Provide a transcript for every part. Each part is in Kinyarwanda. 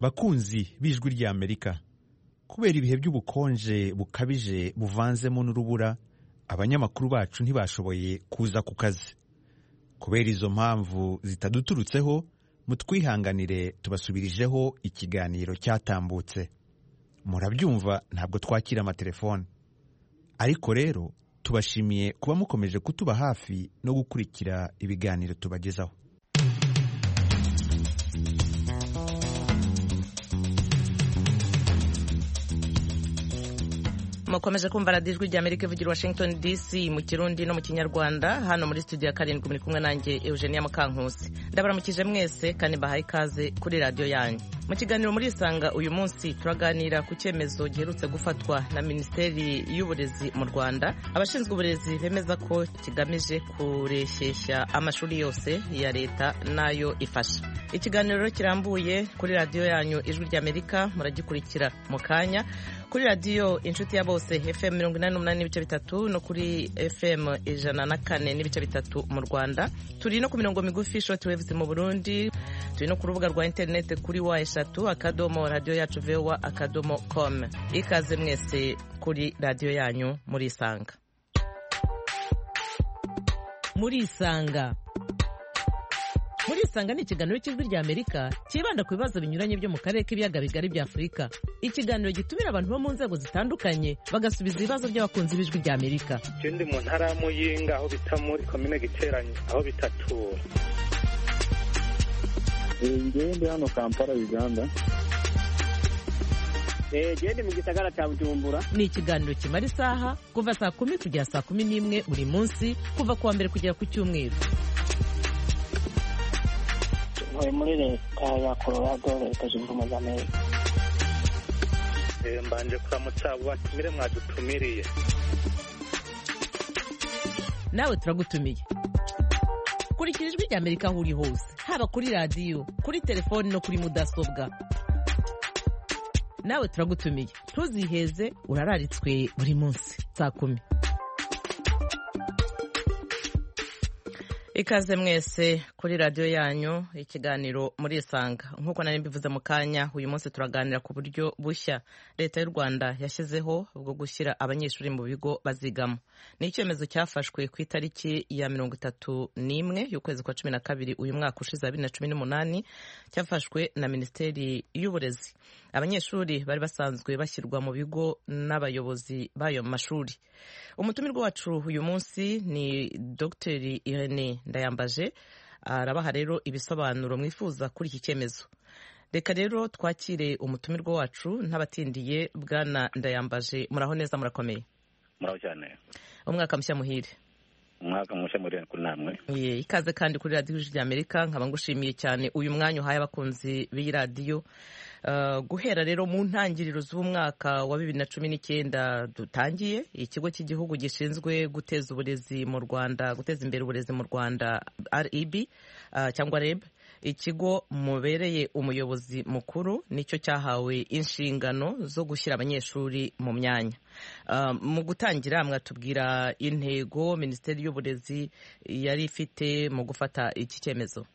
bakunzi b'ijwi rya Amerika, kubera ibihe by'ubukonje bukabije buvanzemo n'urubura, abanyamakuru bacu ntibashoboye kuza ku kazi. Kubera izo mpamvu zitaduturutseho, mutwihanganire tubasubirijeho ikiganiro cyatambutse. Murabyumva, ntabwo twakira amatelefone. Ariko rero tubashimiye kuba mukomeje kutuba hafi no gukurikira ibiganiro tubagezaho. mukomeje kumva radiyo ijwi rya Amerika ivugira Washington DC mu Kirundi no mu Kinyarwanda. Hano muri studio ya 7 muri kumwe nanjye Eugenia Mukankusi. Ndabaramukije mwese kandi bahaye ikaze kuri radiyo yanyu. Mu kiganiro muri Isanga uyu munsi turaganira ku cyemezo giherutse gufatwa na Minisiteri y'Uburezi mu Rwanda. Abashinzwe uburezi bemeza ko kigamije kureshyeshya amashuri yose ya leta nayo ifasha. Ikiganiro kirambuye kuri radiyo yanyu ijwi rya Amerika muragikurikira mu kanya kuri radiyo inshuti ya bose FM 88.3 no kuri FM 104.3 mu Rwanda. Turi no ku mirongo migufi shortwaves mu Burundi. Turi no ku rubuga rwa internet kuri wa3.radio.voa.com. Ikaze mwese kuri radiyo yanyu muri Isanga. Muri Isanga ni ikiganiro cy'ijwi rya Amerika kibanda ku bibazo binyuranye byo mu karere k'ibiyaga bigari bya Afurika. Ikiganiro gitumira abantu bo mu nzego zitandukanye bagasubiza ibibazo by'abakunzi b'ijwi rya Amerika. Ndi mu ntara ya Muyinga aho bita muri komine Giteranye aho bitatura. Ndi hano Kampala Uganda. Ndi mu gisagara cya Bujumbura. Ni ikiganiro kimara isaha kuva saa 10 kugera saa 11 buri munsi kuva kuwa mbere kugera ku cyumweru. Muri leta ya Colorado leta zunze ubumwe za Amerika. Mbanje kuramutsa abo batumire mwadutumiriye. Nawe turagutumiye. Kurikira ijwi rya Amerika aho uri hose, haba kuri radiyo, kuri telefoni no kuri mudasobwa. Nawe turagutumiye. Ntuziheze, urararitswe buri munsi saa 10. Ikaze mwese kuri radiyo yanyu ikiganiro muri Isanga. Nkuko nari mbivuze mu kanya, uyu munsi turaganira ku buryo bushya leta y'u Rwanda yashyizeho bwo gushyira abanyeshuri mu bigo bazigamo. Ni icyemezo cyafashwe ku itariki ya 31 y'ukwezi kwa 12 uyu mwaka ushize 2018, cyafashwe na Minisiteri y'Uburezi. Abanyeshuri bari basanzwe bashyirwa mu bigo n'abayobozi b'ayo mashuri. Umutumirwa wacu uyu munsi ni Dr. Irene Ndayambaje, arabaha rero ibisobanuro mwifuza kuri iki cyemezo. Reka rero twakire umutumirwa wacu ntabatindiye. Bwana Ndayambaje, muraho neza, murakomeye? Muraho cyane. Umwaka mushya muhire. Umwaka mushya muhire kuri namwe. Ikaze kandi kuri radiyo y'Ijwi rya Amerika. Nkaba ngushimiye cyane uyu mwanya uhaye abakunzi b'iyi radiyo. Guhera rero mu ntangiriro z'umwaka wa 2019 dutangiye, ikigo cy'igihugu gishinzwe guteza uburezi mu Rwanda, guteza imbere uburezi mu Rwanda, REB cyangwa REB, ikigo mubereye umuyobozi mukuru, nicyo cyahawe inshingano zo gushyira abanyeshuri mu myanya. Mu gutangira mwatubwira intego Minisiteri y'Uburezi yari ifite mu gufata iki cyemezo?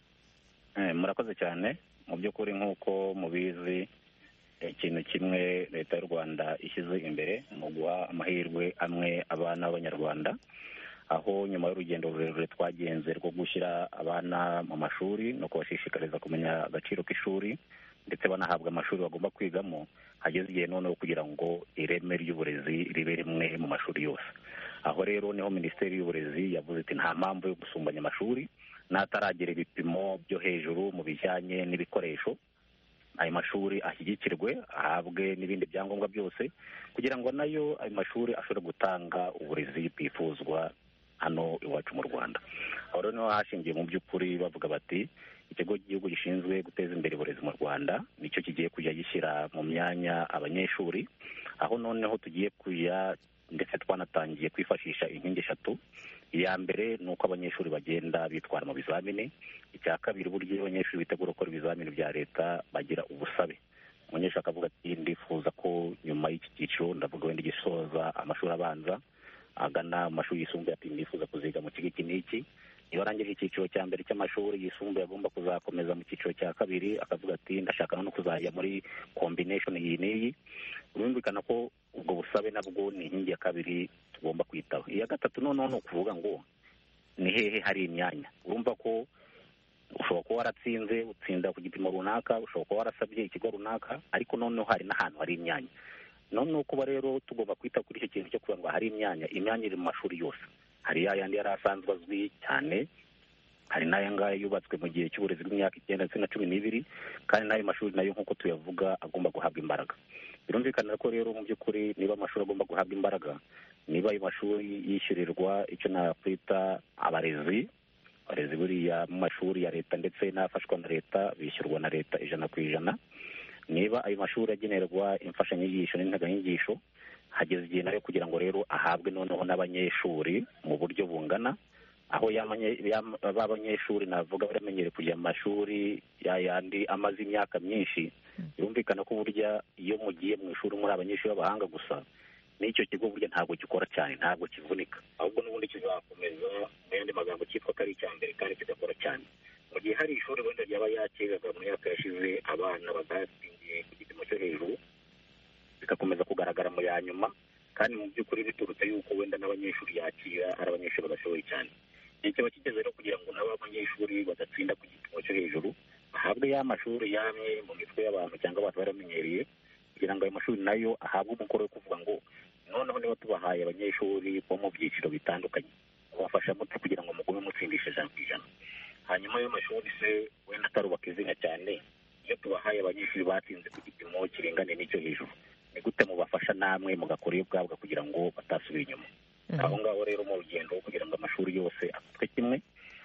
Murakoze cyane. Mu by'ukuri nk'uko mubizi, ikintu kimwe leta y'u Rwanda ishyize imbere mu guha amahirwe amwe abana b'Abanyarwanda, aho nyuma y'urugendo rurerure twagenze rwo gushyira abana mu mashuri no kubashishikariza kumenya agaciro k'ishuri ndetse banahabwa amashuri bagomba kwigamo, hageze igihe noneho kugira ngo ireme ry'uburezi ribe rimwe mu mashuri yose. Aho rero niho Minisiteri y'Uburezi yavuze iti nta mpamvu yo gusumbanya amashuri n'ataragera ibipimo byo hejuru mu bijyanye n'ibikoresho. Ayo mashuri ashyigikirwe, ahabwe n'ibindi byangombwa byose kugira ngo nayo ayo mashuri ashobore gutanga uburezi bwifuzwa hano iwacu mu Rwanda. Aho rero niho hashingiye mu by'ukuri bavuga bati ikigo cy'igihugu gishinzwe guteza imbere uburezi mu Rwanda nicyo kigiye kujya gishyira mu myanya abanyeshuri, aho noneho tugiye kujya ndetse twanatangiye kwifashisha inkingi 3. Iya mbere ni uko abanyeshuri bagenda bitwara mu bizamini. Icya kabiri, buryo abanyeshuri bitegura gukora ibizamini bya leta bagira ubusabe. Umunyeshuri akavuga ati ndifuza ko nyuma y'iki cyiciro, ndavuga wenda gisoza amashuri abanza agana mu mashuri yisumbuye, ati ndifuza kuziga mu kigo iki n'iki, iyo arangije icyiciro cya mbere cy'amashuri yisumbuye agomba kuzakomeza mu cyiciro cya kabiri, akavuga ati ndashaka no kuzajya muri combination iyi n'iyi. Birumvikana ko ubwo busabe nabwo ni inkingi ya kabiri tugomba kwitaho. Iya gatatu noneho ni ukuvuga ngo ni hehe hari imyanya. Urumva ko ushobora kuba waratsinze utsinda ku gipimo runaka, ushobora kuba warasabye ikigo runaka, ariko noneho hari n'ahantu hari imyanya. Noneho kuba rero tugomba kwita kuri icyo kintu cyo kuvuga ngo hari imyanya iri mu mashuri yose. Hari yayandi yari asanzwe azwi cyane, hari n'aya ngaya yubatswe mu gihe cy'uburezi bw'imyaka 9 ndetse na 12, kandi n'ayo mashuri nayo nk'uko tuyavuga agomba guhabwa imbaraga. Birumvikana ko rero mu by'ukuri niba amashuri agomba guhabwa imbaraga, niba ayo mashuri yishyurirwa icyo nakwita abarezi buriya mu mashuri ya leta ndetse n'afashwa na leta bishyurwa na leta 100%. Niba ayo mashuri agenerwa imfashanyigisho n'integanyigisho, hageze igihe nayo kugira ngo rero ahabwe noneho n'abanyeshuri mu buryo bungana, aho b'abanyeshuri navuga baramenyere kujya mu mashuri yayandi amaze imyaka myinshi. Birumvikana ko burya iyo mugiye mu ishuri muri abanyeshuri b'abahanga gusa, n'icyo kigo burya ntabwo gikora cyane, ntabwo kivunika, ahubwo n'ubundi kizakomeza mu yandi magambo cyitwa ko ari icya mbere kandi kigakora cyane. Mu gihe hari ishuri wenda ryaba yakiraga mu myaka yashize abana badatsindiye ku gipimo cyo hejuru, bigakomeza kugaragara mu ya nyuma, kandi mu by'ukuri biturutse yuko wenda n'abanyeshuri yakira ari abanyeshuri badashoboye cyane. Igihe kiba kigeze rero kugira ngo nabo abanyeshuri badatsinda ku gipimo cyo hejuru ahabwe ya mashuri yamye mu mitwe y'abantu cyangwa abantu baramenyereye, kugira ngo ayo mashuri nayo ahabwe umukoro wo kuvuga ngo noneho niba tubahaye abanyeshuri bo mu byiciro bitandukanye, babafasha mute kugira ngo mugume mutsindishe 100%. Hanyuma ayo mashuri se wenda atarubaka izina cyane, iyo tubahaye abanyeshuri batsinze ku gipimo kiringane n'icyo hejuru, ni gute mubafasha namwe mugakora iyo bwabwa kugira ngo batasubira inyuma? Aho ngaho rero mu rugendo kugira ngo amashuri yose afatwe kimwe,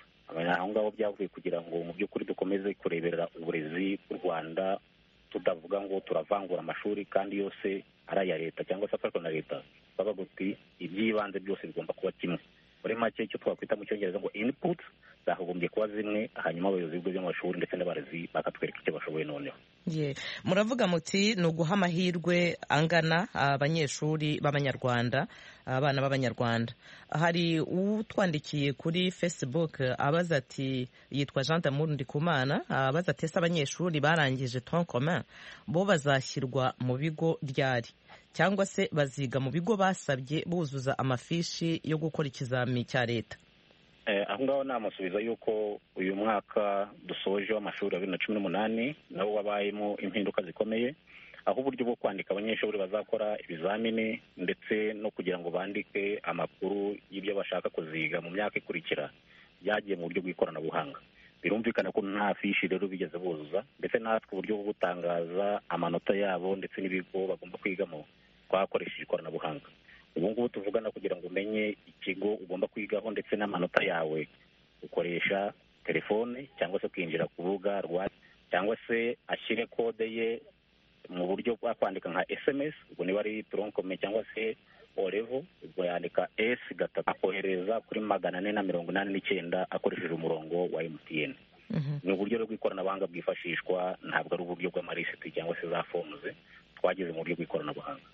aho ngaho byavuye kugira ngo mu by'ukuri dukomeze kureberera uburezi bw'u Rwanda, tudavuga ngo turavangura amashuri kandi yose ari aya leta cyangwa se afashwa na leta. Bavuga uti iby'ibanze byose bigomba kuba kimwe. Muri make icyo twakwita mu cyongereza ngo inputs zagombye kuba zimwe, hanyuma abayobozi b'ibigo by'amashuri ndetse n'abarezi bakatwereka icyo bashoboye noneho. Muravuga muti ni uguha amahirwe angana abanyeshuri b'abanyarwanda, abana b'abanyarwanda. Hari utwandikiye kuri Facebook abaza ati, yitwa Jean d'Amour Ndikumana, abaza ati ese abanyeshuri barangije tronc commun bo bazashyirwa mu bigo ryari, cyangwa se baziga mu bigo basabye buzuza amafishi yo gukora ikizami cya leta? Aho ngaho namusubiza yuko uyu mwaka dusoje w'amashuri ya 2018 nawo wabayemo impinduka zikomeye, aho uburyo bwo kwandika abanyeshuri bazakora ibizamini ndetse no kugira ngo bandike amakuru y'ibyo bashaka kuziga mu myaka ikurikira byagiye mu buryo bw'ikoranabuhanga. Birumvikana ko nta fishi rero bigeze buzuza, ndetse natwe uburyo bwo gutangaza amanota yabo ndetse n'ibigo bagomba kwigamo twakoresheje ikoranabuhanga. Ubu ngubu tuvugana kugira ngo umenye ikigo ugomba kwigaho ndetse n'amanota yawe, ukoresha telefone cyangwa se kwinjira ku rubuga rwa, cyangwa se ashyire kode ye mu buryo bwa kwandika nka SMS, ubwo niba ari tronc commun cyangwa se O level, ubwo yandika S3 akohereza kuri 489 akoresheje umurongo wa MTN. Ni uburyo bw'ikoranabuhanga bwifashishwa, ntabwo ari uburyo bw'amarisiti cyangwa se za forms. Twageze mu buryo bw'ikoranabuhanga.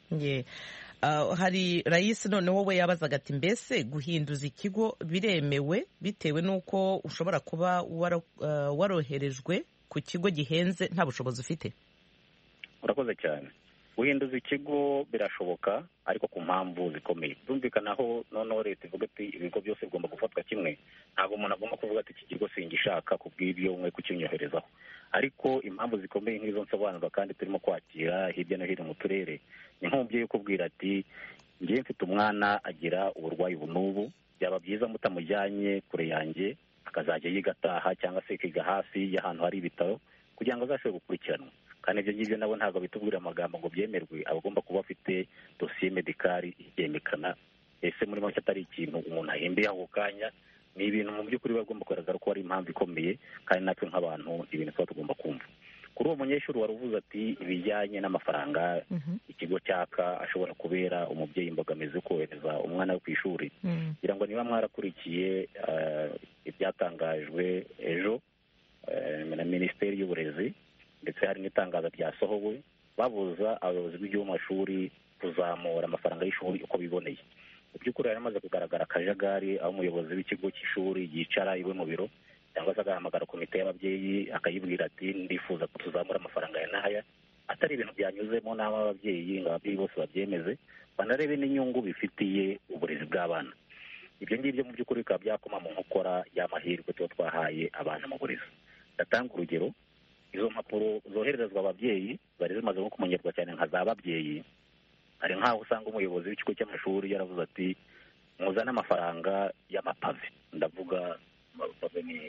Hari Rais noneho we yabazaga ati mbese guhinduza ikigo biremewe bitewe n'uko ushobora kuba waroherejwe ku kigo gihenze nta bushobozi ufite? Urakoze cyane. Guhinduza ikigo birashoboka, ariko ku mpamvu zikomeye. Byumvikanaho noneho leta ivuga ati ibigo byose bigomba gufatwa kimwe, ntabwo umuntu agomba kuvuga ati iki kigo singishaka kubw'ibyo umwe kukinyoherezaho. Ariko impamvu zikomeye nk'izo nsobanura kandi turimo kwakira hirya no hino mu turere, ni nk'umubyeyi ukubwira ati ngiye mfite umwana agira uburwayi n'ubu, byaba byiza mutamujyanye kure yanjye akazajya yiga ataha cyangwa se akiga hafi y'ahantu hari ibitaro kugira ngo azashobore gukurikiranwa. Kandi ibyo ngibyo nabo ntabwo bitubwira amagambo ngo byemerwe, abagomba kuba afite dosiye medikari ibyemekana. Ese muri make atari ikintu umuntu ahembeye ako kanya, ni ibintu mu by'ukuri bagomba kugaragara ko ari impamvu ikomeye, kandi natwe nk'abantu ibintu tuba tugomba kumva. Kuri uwo munyeshuri wari uvuze ati ibijyanye n'amafaranga ikigo cyaka ashobora kubera umubyeyi imbogamizi yo kohereza umwana we ku ishuri, kugira ngo niba mwarakurikiye ibyatangajwe ejo na Minisiteri y'Uburezi, ndetse hari n'itangazo ryasohowe babuza abayobozi b'iby'amashuri kuzamura amafaranga y'ishuri uko biboneye. mu by'ukuri hari hamaze kugaragara akajagari aho umuyobozi w'ikigo cy'ishuri yicara iwe mu biro cyangwa se agahamagara komite y'ababyeyi akayibwira ati ndifuza ko tuzamura amafaranga ya n'aya, atari ibintu byanyuze mu nama y'ababyeyi ngo ababyeyi bose babyemeze, banarebe n'inyungu bifitiye uburezi bw'abana. Ibyo ngibyo mu by'ukuri bikaba byakoma mu nkokora y'amahirwe tuba twahaye abana mu burezi. Ndatanga urugero, izo mpapuro zohererezwa ababyeyi zari zimaze nko kumenyerwa cyane nka za babyeyi. Hari nk'aho usanga umuyobozi w'ikigo cy'amashuri yaravuze ati muzane amafaranga y'amapave, ndavuga amapave ni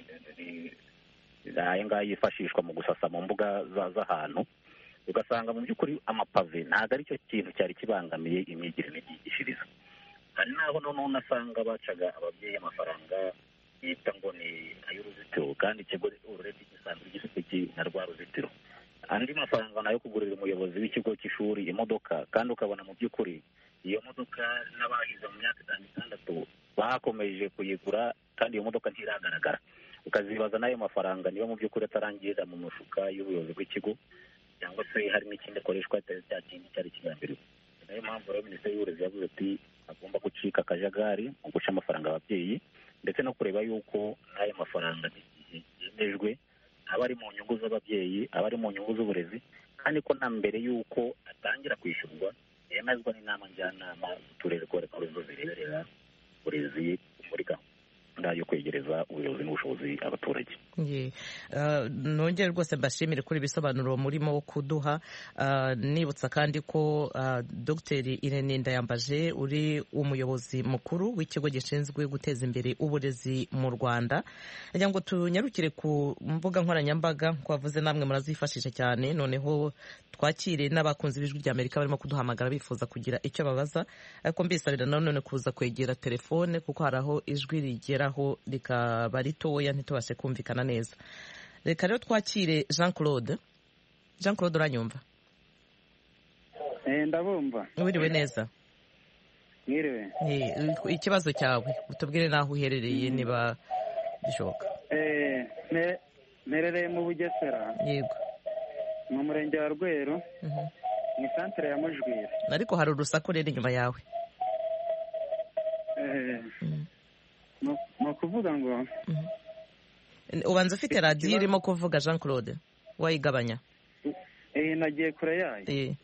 aya ngaya yifashishwa mu gusasa mu mbuga z'ahantu, ugasanga mu by'ukuri amapave ntabwo ari cyo kintu cyari kibangamiye imyigire n'imyigishirize. Hari n'aho noneho unasanga bacaga ababyeyi amafaranga yita ngo ni ay'uruzitiro, kandi ikigo urebye gisanzwe gifite na rwa ruzitiro. Andi mafaranga nayo kugurira umuyobozi w'ikigo cy'ishuri imodoka, kandi ukabona mu by'ukuri iyo modoka n'abahize mu myaka 6 bakomeje kuyigura kandi iyo modoka ntiragaragara. Ukazibaza n'ayo mafaranga niba mu by'ukuri atarangirira mu mufuka y'ubuyobozi bw'ikigo, cyangwa se hari n'ikindi akoreshwa cya kindi cyari kigambiriwe. Niyo mpamvu rero minisiteri y'uburezi yavuze ati agomba gucika akajagari mu guca amafaranga ababyeyi, ndetse no kureba yuko n'ayo mafaranga yemejwe aba ari mu nyungu z'ababyeyi, aba ari mu nyungu z'uburezi, kandi ko na mbere y'uko atangira kwishyurwa yemezwa n'inama njyanama z'uturere ko arizo zireberera uburezi muri gahunda yo kwegereza ubuyobozi n'ubushobozi abaturage. Nongere rwose mbashimire kuri ibisobanuro murimo kuduha. Nibutsa kandi ko Dr Irene Ndayambaje uri umuyobozi mukuru w'ikigo gishinzwe guteza imbere uburezi mu Rwanda. Kugira ngo tunyarukire ku mbuga nkoranyambaga, twavuze namwe murazifashisha cyane, noneho twakire n'abakunzi b'ijwi ry'Amerika barimo kuduhamagara bifuza kugira icyo babaza, ariko mbisabira nanone kuza kwegera telefone kuko hari aho ijwi rigeraho rikaba ritoya ntitubashe kumvikana neza. Reka rero twakire Jean Claude. Jean Claude, uranyumva? Ndabumva. Wiriwe neza? Mwiriwe. Ikibazo cyawe utubwire n'aho uherereye niba bishoboka. Merereye mu Bugesera. Yego. Mu murenge wa Rweru. Ni santere ya Mujwira. Ariko hari urusaku rero inyuma yawe. Ni ukuvuga ngo ubanza ufite radiyo irimo kuvuga Jean Claude, wayigabanya? Nagiye kure yayo.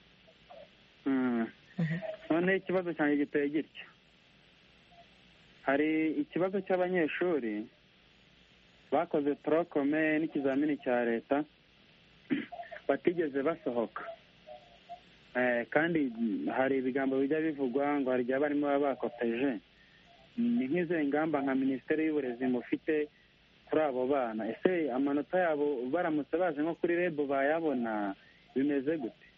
None ikibazo cyanjye giteye gitya. Hari ikibazo cy'abanyeshuri bakoze torokome n'ikizamini cya leta batigeze basohoka, kandi hari ibigambo bijya bivugwa ngo hari igihe barimo baba bakopeje. Ni nk'izo ingamba nka minisiteri y'uburezi mufite kuri abo bana? Ese amanota yabo baramutse baje nko kuri REB bayabona bimeze gute?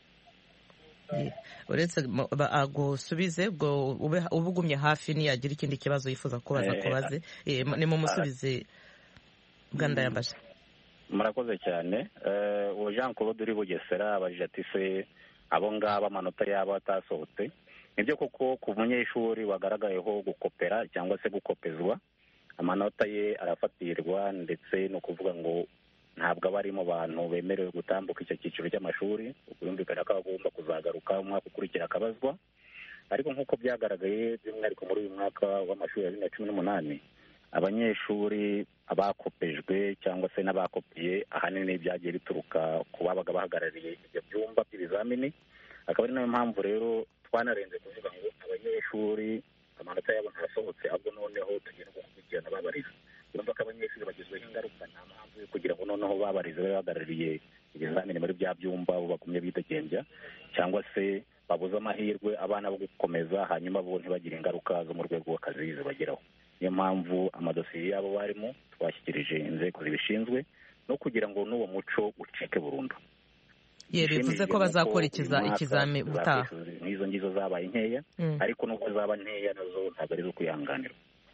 Uretse agusubize ubwo ubugumye hafi niyagira ikindi kibazo yifuza kubaza kubaze, ni mu musubize bwa Ndayambaje. Murakoze cyane. Uwo Jean Claude uri Bugesera abajije ati se abo ngabo amanota yabo atasohotse. Nibyo koko ku munyeshuri wagaragayeho gukopera cyangwa se gukopezwa, amanota ye arafatirwa, ndetse no kuvuga ngo ntabwo aba ari mu bantu bemerewe gutambuka icyo cyiciro cy'amashuri. Birumvikana ko agomba kuzagaruka umwaka ukurikira akabazwa. Ariko nk'uko byagaragaye by'umwihariko muri uyu mwaka w'amashuri ya 2018, abanyeshuri abakopejwe cyangwa se n'abakopiye ahanini byagiye bituruka ku babaga bahagarariye ibyo byumba by'ibizamini. Akaba ari nayo mpamvu rero twanarenze kuvuga ngo abanyeshuri amanota yabo ntasohotse, ahubwo noneho tugenda gukurikirana babariza. Urumva ko abanyeshuri bagizweho ingaruka, nta mpamvu yo kugira ngo noneho babarize bahagarariye ibizamini muri bya byumba bo bagumye bidegembya, cyangwa se babuze amahirwe abana bo gukomeza hanyuma bo ntibagire ingaruka zo mu rwego rw'akazi zibageraho. Niyo mpamvu amadosiye yabo barimo twashyikirije inzego zibishinzwe no kugira ngo n'uwo muco ucike burundu. Bivuze ko bazakora ikizami utaha. N'izo ngizo zabaye nkeya, ariko nubwo zaba nkeya nazo ntabwo ari zo kwihanganira.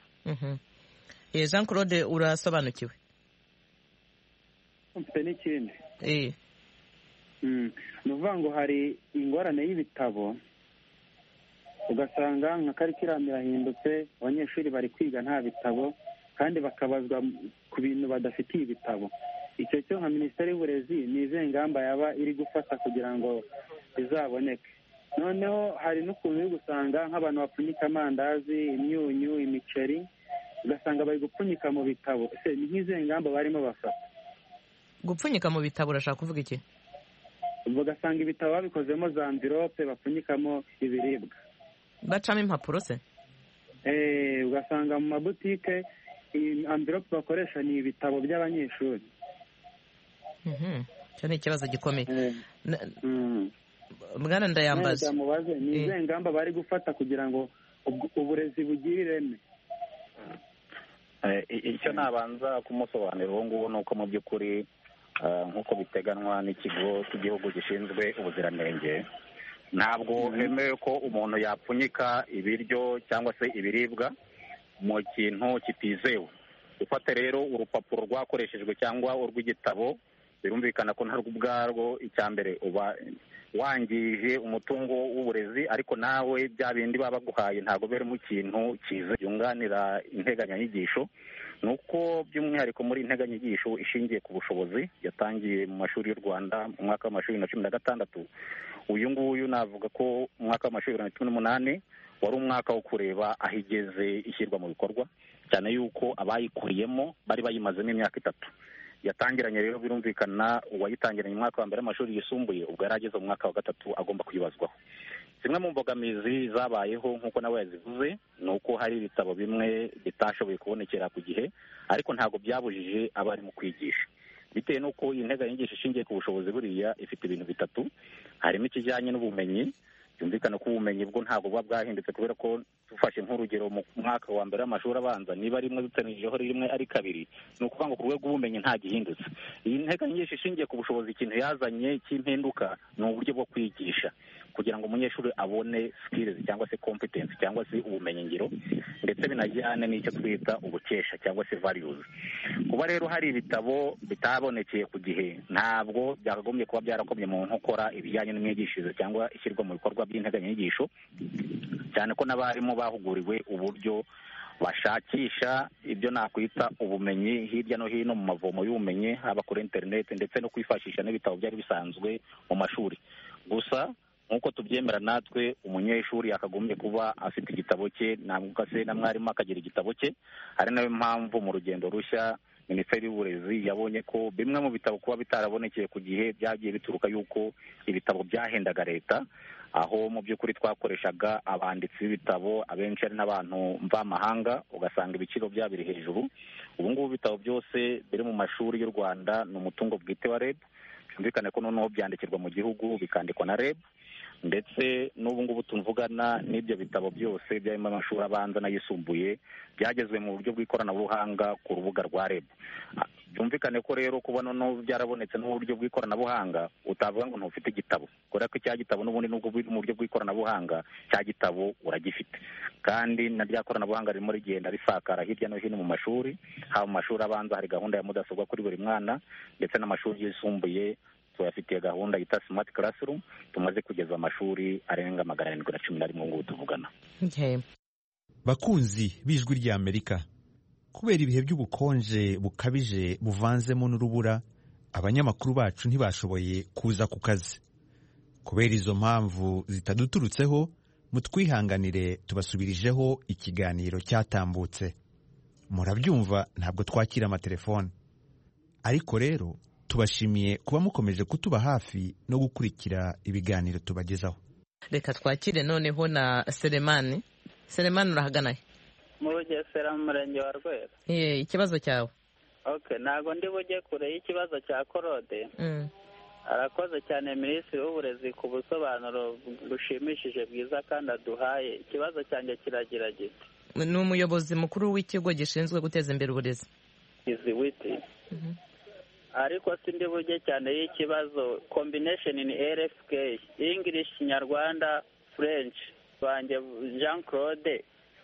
Jean Claude, urasobanukiwe? Mfite n'ikindi. Ni ukuvuga ngo hari ingorane y'ibitabo, ugasanga nka karikiramu irahindutse, abanyeshuri bari kwiga nta bitabo kandi bakabazwa ku bintu badafitiye ibitabo. Icyo cyo nka minisiteri y'uburezi ni izihe ngamba yaba iri gufata kugira ngo bizaboneke? noneho hari n'ukuntu uri gusanga nk'abantu bapfunyika amandazi, imyunyu, imiceri, ugasanga bari gupfunyika mu bitabo. Ese ni nk'izihe ngamba barimo bafata? Gupfunyika mu bitabo urashaka kuvuga iki? Ugasanga ibitabo babikozemo za amvirope bapfunyikamo ibiribwa, bacamo impapuro se? Ugasanga mu mabutike amvirope bakoresha ni ibitabo by'abanyeshuri. Icyo ni ikibazo gikomeye. Bwana Ndayambaza, ni izihe ngamba bari gufata kugira ngo uburezi bugire ireme? Icyo nabanza kumusobanurira uwo nguwo ni uko mu by'ukuri nk'uko biteganywa n'ikigo cy'igihugu gishinzwe ubuziranenge, ntabwo hemewe ko umuntu yapfunyika ibiryo cyangwa se ibiribwa mu kintu kitizewe. Ufate rero urupapuro rwakoreshejwe cyangwa urw'igitabo, birumvikana ko ntarwo ubwarwo icya mbere uba wangije umutungo w'uburezi, ariko nawe bya bindi baba baguhaye ntabwo biri mu kintu cyiza yunganira integanyanyigisho. Ni uko by'umwihariko muri integanyanyigisho ishingiye ku bushobozi yatangiye mu mashuri y'u Rwanda mu mwaka w'amashuri na 2016. Uyu nguyu navuga ko umwaka w'amashuri wa 2018 wari umwaka wo kureba aho igeze ishyirwa mu bikorwa, cyane yuko abayikuriyemo bari bayimazemo imyaka 3. Yatangiranye rero birumvikana uwayitangiranye mu mwaka wa mbere w'amashuri yisumbuye, ubwo yari ageze mu mwaka wa 3 agomba kwibazwaho. Zimwe mu mbogamizi zabayeho nk'uko nawe yazivuze ni uko hari ibitabo bimwe bitashoboye kubonekera ku gihe, ariko ntabwo byabujije abari mu kwigisha, bitewe n'uko iyi nteganyanyigisho ishingiye ku bushobozi buriya ifite ibintu 3. Harimo ikijyanye n'ubumenyi. Byumvikana ko ubumenyi bwo ntabwo buba bwahindutse, kubera ko dufashe nk'urugero mu mwaka wa mbere w'amashuri abanza, niba rimwe dutanirijeho rimwe ari 2, ni ukuvuga ngo ku rwego rw'ubumenyi nta gihindutse. Iyi nteganyanyigisho ishingiye ku bushobozi ikintu yazanye cy'impinduka ni uburyo bwo kwigisha, kugira ngo umunyeshuri abone skills cyangwa se competence cyangwa se ubumenyingiro, ndetse binajyane n'icyo twita ubukesha cyangwa se values. Kuba rero hari ibitabo bitabonekeye ku gihe ntabwo byakagombye kuba byarakomye mu nkokora ibijyanye n'imyigishirize cyangwa ishyirwa mu bikorwa by'integanyanyigisho, cyane ko n'abarimu bahuguriwe uburyo bashakisha ibyo nakwita ubumenyi hirya no hino mu mavomo y'ubumenyi, haba kuri internet ndetse no kwifashisha n'ibitabo byari bisanzwe mu mashuri. Gusa nk'uko tubyemera natwe, umunyeshuri yakagombye kuba afite igitabo cye, ntabwo se na mwarimu akagira igitabo cye. Ari nayo mpamvu mu rugendo rushya Minisiteri y'Uburezi yabonye ko bimwe mu bitabo kuba bitarabonekeye ku gihe byagiye bituruka yuko ibitabo byahendaga leta, aho mu by'ukuri twakoreshaga abanditsi b'ibitabo abenshi ari n'abantu mvamahanga, ugasanga ibiciro byabo biri hejuru. Ubu ngubu ibitabo byose biri mu mashuri y'u Rwanda ni umutungo bwite wa REB. Byumvikane ko noneho byandikirwa mu gihugu bikandikwa na REB, ndetse n'ubu ngubu tuvugana n'ibyo bitabo byose byarimo amashuri abanza n'ayisumbuye byagezwe mu buryo bw'ikoranabuhanga ku rubuga rwa REB. Byumvikane ko rero kuba noneho byarabonetse no mu buryo bw'ikoranabuhanga, utavuga ngo ntufite igitabo, kubera ko icya gitabo n'ubundi nubwo biri mu buryo bw'ikoranabuhanga, cya gitabo uragifite. Kandi na rya koranabuhanga ririmo rigenda risakara hirya no hino mu mashuri, haba mu mashuri abanza hari gahunda ya mudasobwa kuri buri mwana, ndetse n'amashuri yisumbuye tuyafitiye gahunda yita smart classroom, tumaze kugeza amashuri arenga 711 ngubu tuvugana. Bakunzi b'Ijwi ry'Amerika, kubera ibihe by'ubukonje bukabije buvanzemo n'urubura, abanyamakuru bacu ntibashoboye kuza ku kazi. Kubera izo mpamvu zitaduturutseho, mutwihanganire tubasubirijeho ikiganiro cyatambutse. Murabyumva, ntabwo twakira amatelefone, ariko rero tubashimiye kuba mukomeje kutuba hafi no gukurikira ibiganiro tubagezaho. Reka twakire noneho na Selemani. Selemani, urahagana he? Mu Bugesera mu murenge wa Rwera. Ikibazo cyawe? Okay, ntago ndi bujye kure y'ikibazo cya Korode. Arakoze cyane Minisitiri w'Uburezi ku busobanuro bushimishije bwiza kandi aduhaye. Ikibazo cyanjye kiragira giti: ni umuyobozi mukuru w'ikigo gishinzwe guteza imbere uburezi Iziwiti. Ariko sindi bujye cyane y'ikibazo combination in RFK, English, Kinyarwanda, French. Banjye Jean Claude,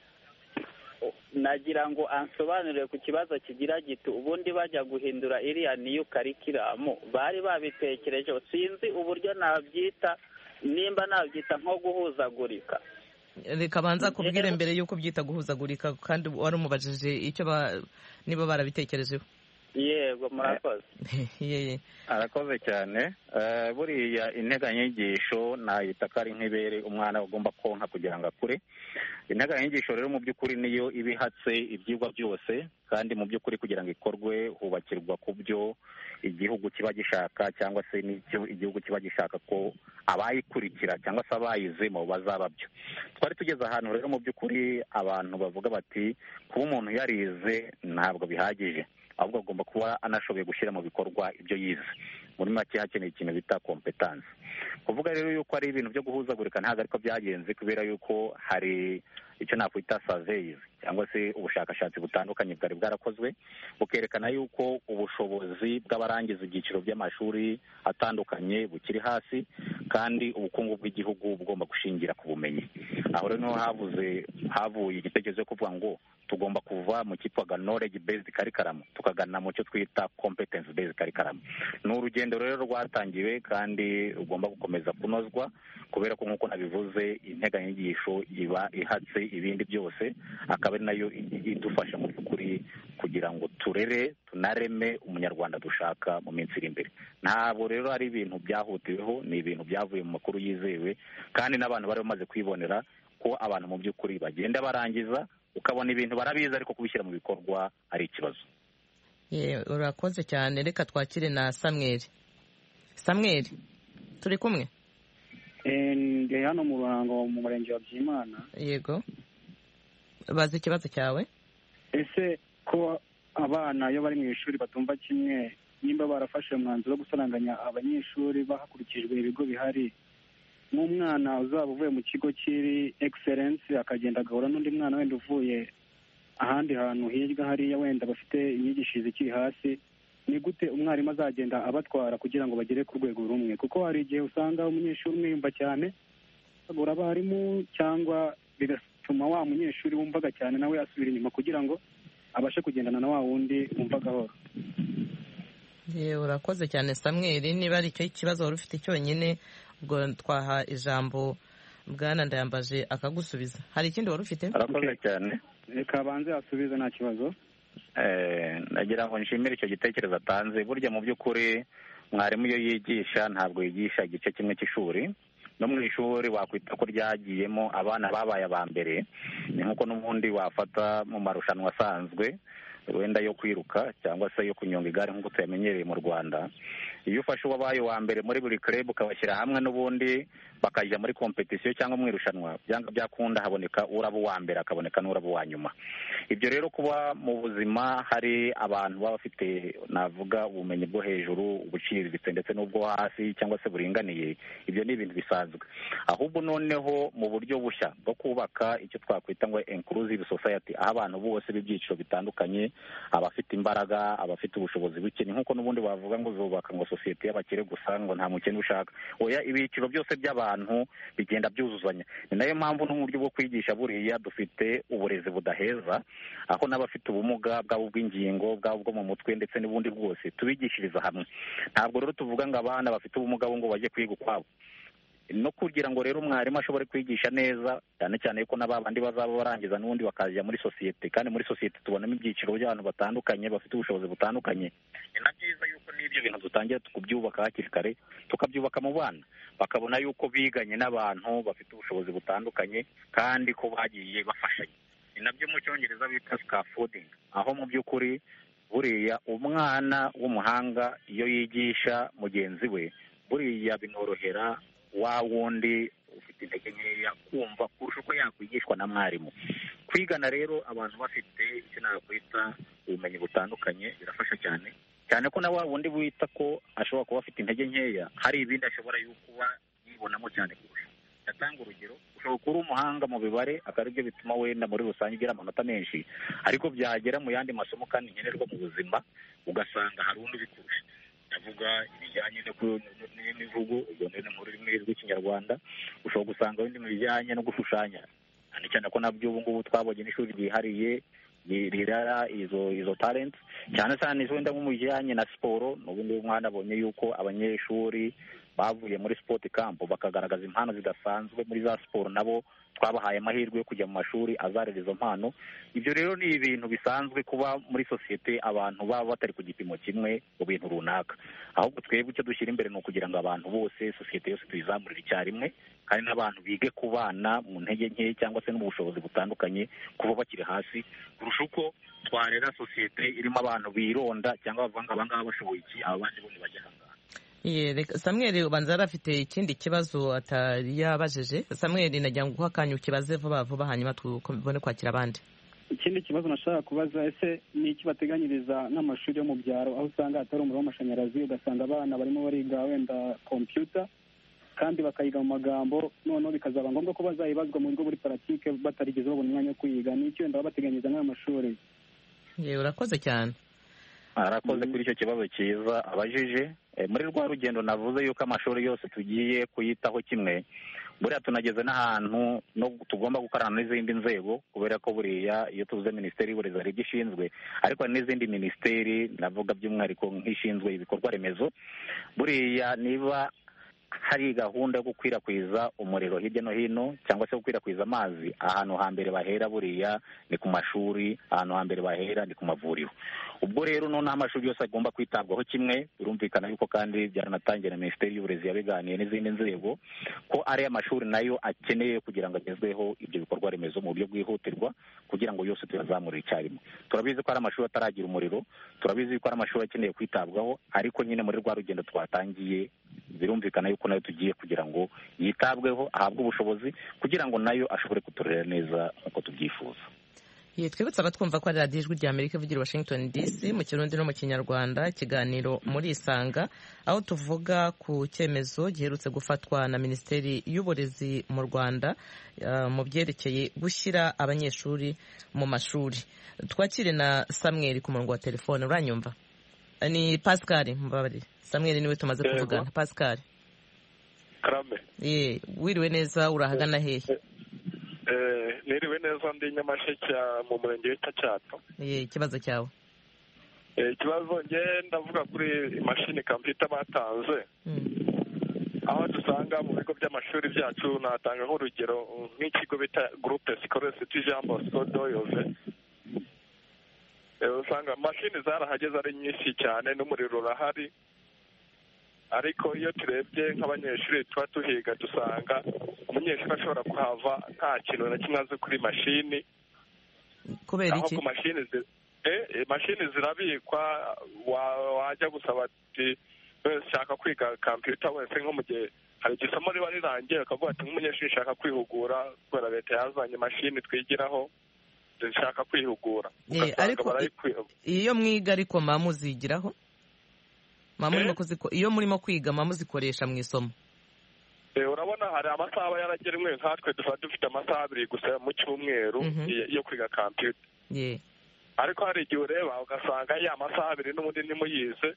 nagira ngo ansobanurire ku kibazo kigira giti: ubundi bajya guhindura iriya niyo karikiramu bari babitekereje, sinzi uburyo nabyita, nimba nabyita nko guhuzagurika. Reka banza kubwire mbere yuko byita guhuzagurika, kandi wari umubajije icyo niba barabitekerejeho. yego murakoze. arakoze cyane. Buriya integanyanyigisho nayita ko ari nk'ibere umwana ugomba konka kugira ngo akure. Integanyanyigisho rero mu by'ukuri niyo iba ihatse ibyigwa byose, kandi mu by'ukuri kugira ngo ikorwe hubakirwa ku byo igihugu kiba gishaka, cyangwa se n'icyo igihugu kiba gishaka ko abayikurikira cyangwa se abayizemo bazaba byo. Twari tugeze ahantu rero mu by'ukuri abantu bavuga bati kuba umuntu yarize ntabwo bihagije, ahubwo agomba kuba anashoboye gushyira mu bikorwa ibyo yize. Muri make hakeneye ikintu bita kompetansi. Kuvuga rero yuko ari ibintu byo guhuzagurika ntabwo ariko byagenze, kubera yuko hari icyo nakwita surveys cyangwa se ubushakashatsi butandukanye bwari bwarakozwe bukerekana yuko ubushobozi bw'abarangiza ibyiciro by'amashuri atandukanye bukiri hasi, kandi ubukungu bw'igihugu bugomba gushingira ku bumenyi. Aho rero niho havuye igitekerezo cyo kuvuga ngo tugomba kuva mu cyitwaga knowledge based curriculum tukagana mu cyo twita competence based curriculum. Ni urugendo rero rwatangiwe kandi rugomba gukomeza kunozwa, kubera ko nk'uko nabivuze integanyanyigisho iba ihatse ibindi byose, akaba ari nayo idufasha mu by'ukuri kugira ngo tunareme umunyarwanda dushaka mu minsi iri imbere. Ntabwo rero ari ibintu byahutiweho, ni ibintu byavuye mu makuru yizewe, kandi n'abantu bari bamaze kwibonera ko abantu mu by'ukuri bagenda barangiza ukabona ibintu barabizi ariko kubishyira mu bikorwa ari ikibazo. Urakoze cyane. Reka twakire na Samweli. Samweli, turi kumwe? ndi hano mu Ruhango mu murenge wa Byimana. Yego, bazi ikibazo cyawe. Ese ko abana iyo bari mu ishuri batumva kimwe, nimba barafashe umwanzuro wo gusaranganya abanyeshuri hakurikijwe ibigo bihari, nk'umwana uzaba uvuye mu kigo kiri excellence akagenda agahura n'undi mwana wenda uvuye ahandi hantu hirya hariya wenda bafite inyigishirize ikiri hasi, ni gute umwarimu azagenda abatwara kugira ngo bagere ku rwego rumwe? Kuko hari igihe usanga umunyeshuri umwe yumva cyane agura abarimu, cyangwa bigatuma wa munyeshuri wumvaga cyane nawe asubira inyuma kugira ngo abashe kugendana na wa wundi wumva gahoro. Urakoze cyane Samweli. Niba ari icyo kibazo wari ufite cyonyine, ubwo twaha ijambo Bwana Ndayambaje akagusubiza. Hari ikindi wari ufite? Arakoze cyane. Reka banze asubize, nta kibazo. Nagira ngo nshimire icyo gitekerezo atanze. Burya mu by'ukuri mwarimu iyo yigisha ntabwo yigisha igice kimwe cy'ishuri. No mu ishuri wakwita ko ryagiyemo abana babaye aba mbere, ni nk'uko n'ubundi wafata mu marushanwa asanzwe wenda yo kwiruka cyangwa se yo kunyonga igare nk'uko tuyamenyereye mu Rwanda. Iyo ufashe uwabaye uwa mbere muri buri club ukabashyira hamwe n'ubundi bakajya muri competition cyangwa mu irushanwa, byanga byakunda haboneka uraba uwa mbere akaboneka n'uraba uwa nyuma. Ibyo rero kuba mu buzima hari abantu baba bafite navuga ubumenyi bwo hejuru, ubuciriritse ndetse n'ubwo hasi cyangwa se buringaniye, ibyo ni ibintu bisanzwe. Ahubwo noneho mu buryo bushya bwo kubaka icyo twakwita ngo inclusive society, aho abantu bose b'ibyiciro bitandukanye, abafite imbaraga, abafite ubushobozi buke, ni nk'uko n'ubundi bavuga ngo zubaka ngo sosiyete y'abakire gusa, ngo nta mukene ushaka. Oya, ibiciro byose by'abantu bigenda byuzuzanya. Ni nayo mpamvu no mu buryo bwo kwigisha buriya dufite uburezi budaheza, aho n'abafite ubumuga bwabo bw'ingingo, bwabo bwo mu mutwe ndetse n'ubundi bwose tubigishiriza hamwe. Ntabwo rero tuvuga ngo abana bafite ubumuga bo ngo bajye kwiga ukwabo. No kugira ngo rero umwarimu ashobore kwigisha neza, cyane cyane ko n'abandi bazaba barangiza n'ubundi bakajya muri sosiyete, kandi muri sosiyete tubonamo ibyiciro by'abantu batandukanye bafite ubushobozi butandukanye. Ni na byiza yuko n'ibyo bintu dutangira kubyubaka hakiri kare, tukabyubaka mu bana, bakabona yuko biganye n'abantu bafite ubushobozi butandukanye kandi ko bagiye bafashanya. Ni nabyo mu Cyongereza bita scaffolding, aho mu by'ukuri buriya umwana w'umuhanga iyo yigisha mugenzi we, buriya binorohera wa wundi ufite intege nkeya kumva kurusha uko yakwigishwa na mwarimu. Kwigana rero abantu bafite icyo nakwita ubumenyi butandukanye birafasha cyane, cyane ko na wa wundi wita ko ashobora kuba afite intege nkeya, hari ibindi ashobora kuba yibonamo cyane kurusha. Ndatanga urugero, ushobora kuba umuhanga mu mibare akaba aribyo bituma wenda muri rusange ugira amanota menshi, ariko byagera mu yandi masomo kandi nkenerwa mu buzima ugasanga hari undi ubikurusha. Ndavuga ibijyanye n'imivugo, ubwo ni mu rurimi rw'Ikinyarwanda. Ushobora gusanga wenda mu bijyanye no gushushanya, cyane cyane ko nabyo ubu ngubu twabonye n'ishuri ryihariye rirara izo talent cyane cyane wenda nko mu bijyanye na siporo. n'ubundi mwana abonye yuko abanyeshuri bavuye muri sport camp bakagaragaza impano zidasanzwe muri za siporo, nabo twabahaye amahirwe yo kujya mu mashuri azarera izo mpano. Ibyo rero ni ibintu bisanzwe kuba muri sosiyete abantu baba batari ku gipimo kimwe mu bintu runaka, ahubwo twebwe icyo dushyira imbere ni ukugira ngo abantu bose, sosiyete yose tuyizamurire icyarimwe, kandi n'abantu bige kubana mu ntege nke cyangwa se no mu bushobozi butandukanye kuba bakiri hasi, kurusha uko twarera sosiyete irimo abantu bironda cyangwa bavuga ngo abangaba bashoboye iki, aba bandi bo ntibajya ahangaha. Samuel ubanza yari afite ikindi kibazo atari yabajije. Samuel nagira ngo guha akanya ukibaze vuba vuba hanyuma tubone kwakira abandi. Ikindi kibazo nashaka kubaza, ese ni iki bateganyiriza n'amashuri yo mu byaro aho usanga hatari umuriro w'amashanyarazi, ugasanga abana barimo bariga wenda kompiyuta kandi bakayiga mu magambo, noneho bikazaba ngombwa ko bazayibazwa mu bigo muri paratike batarigeze babona umwanya wo kuyiga. ni iki wenda baba bateganyiriza nk'ayo mashuri? Urakoze cyane. Arakoze kuri icyo kibazo cyiza abajije. Muri rwa rugendo navuze yuko amashuri yose tugiye kuyitaho kimwe, buriya tunageze n'ahantu no tugomba gukorana n'izindi nzego, kubera ko buriya iyo tuvuze minisiteri y'uburezi hari ibyo ishinzwe, ariko hari n'izindi minisiteri navuga by'umwihariko nk'ishinzwe ibikorwa remezo. Buriya niba hari gahunda yo gukwirakwiza umuriro hirya no hino cyangwa se gukwirakwiza amazi, ahantu hambere bahera buriya ni ku mashuri, ahantu hambere bahera ni ku mavuriro. Ubwo rero noneho amashuri yose agomba kwitabwaho kimwe. Birumvikana yuko kandi byaranatangiye na minisiteri y'uburezi yabiganiye n'izindi nzego ko ari amashuri nayo akeneye kugira ngo agezweho ibyo bikorwa remezo mu buryo bwihutirwa, kugira ngo yose tuyazamurire icyarimwe. Turabizi ko ari amashuri ataragira umuriro, turabizi ko ari amashuri akeneye kwitabwaho, ariko nyine muri rwa rugendo twatangiye birumvikana yuko nayo tugiye kugira ngo yitabweho, ahabwe ubushobozi kugira ngo nayo ashobore kuturera neza nk'uko tubyifuza. Twibutsa abatwumva ko ari radiyo ijwi rya Amerika ivugira Washington DC mu Kirundi no mu Kinyarwanda, ikiganiro muri Isanga, aho tuvuga ku cyemezo giherutse gufatwa na Minisiteri y'Uburezi mu Rwanda mu byerekeye gushyira abanyeshuri mu mashuri. Twakire na Samuel ku murongo wa telefone. Uranyumva? Ni Pascal, mbabarire. Samuel niwe tumaze kuvugana. Pascal. Karame. Wiriwe neza, urahagana hehe? Niriwe neza, ndi Nyamasheke mu murenge w'Itacyato. Ikibazo cyawe? Ikibazo nge ndavuga kuri imashini computer batanze, aho dusanga mu bigo by'amashuri byacu. Natanga nk'urugero nk'ikigo bita Groupe Scolaire St Jean Bosco d'Oyove, usanga mashini zarahageze ari nyinshi cyane n'umuriro urahari, ariko iyo turebye nk'abanyeshuri tuba tuhiga dusanga umunyeshuri ashobora kuhava nta kintu na kimwe azi kuri mashini. Kubera iki? Aho ku mashini zirabikwa, wajya gusaba ati shaka kwiga computer wese nko mu gihe hari igisomo riba rirangiye bakavuga ati nk'umunyeshuri shaka kwihugura kubera leta yazanye mashini twigiraho, dushaka kwihugura. Ariko iyo mwiga ariko muzigiraho, iyo murimo kwiga muzikoresha mu isomo. Urabona hari amasaha aba yaragenwe, nkatwe duba dufite amasaha 2 gusa mu cyumweru yo kwiga computer. Ariko hari igihe ureba ugasanga ya masaha 2 n'ubundi ntimuyize,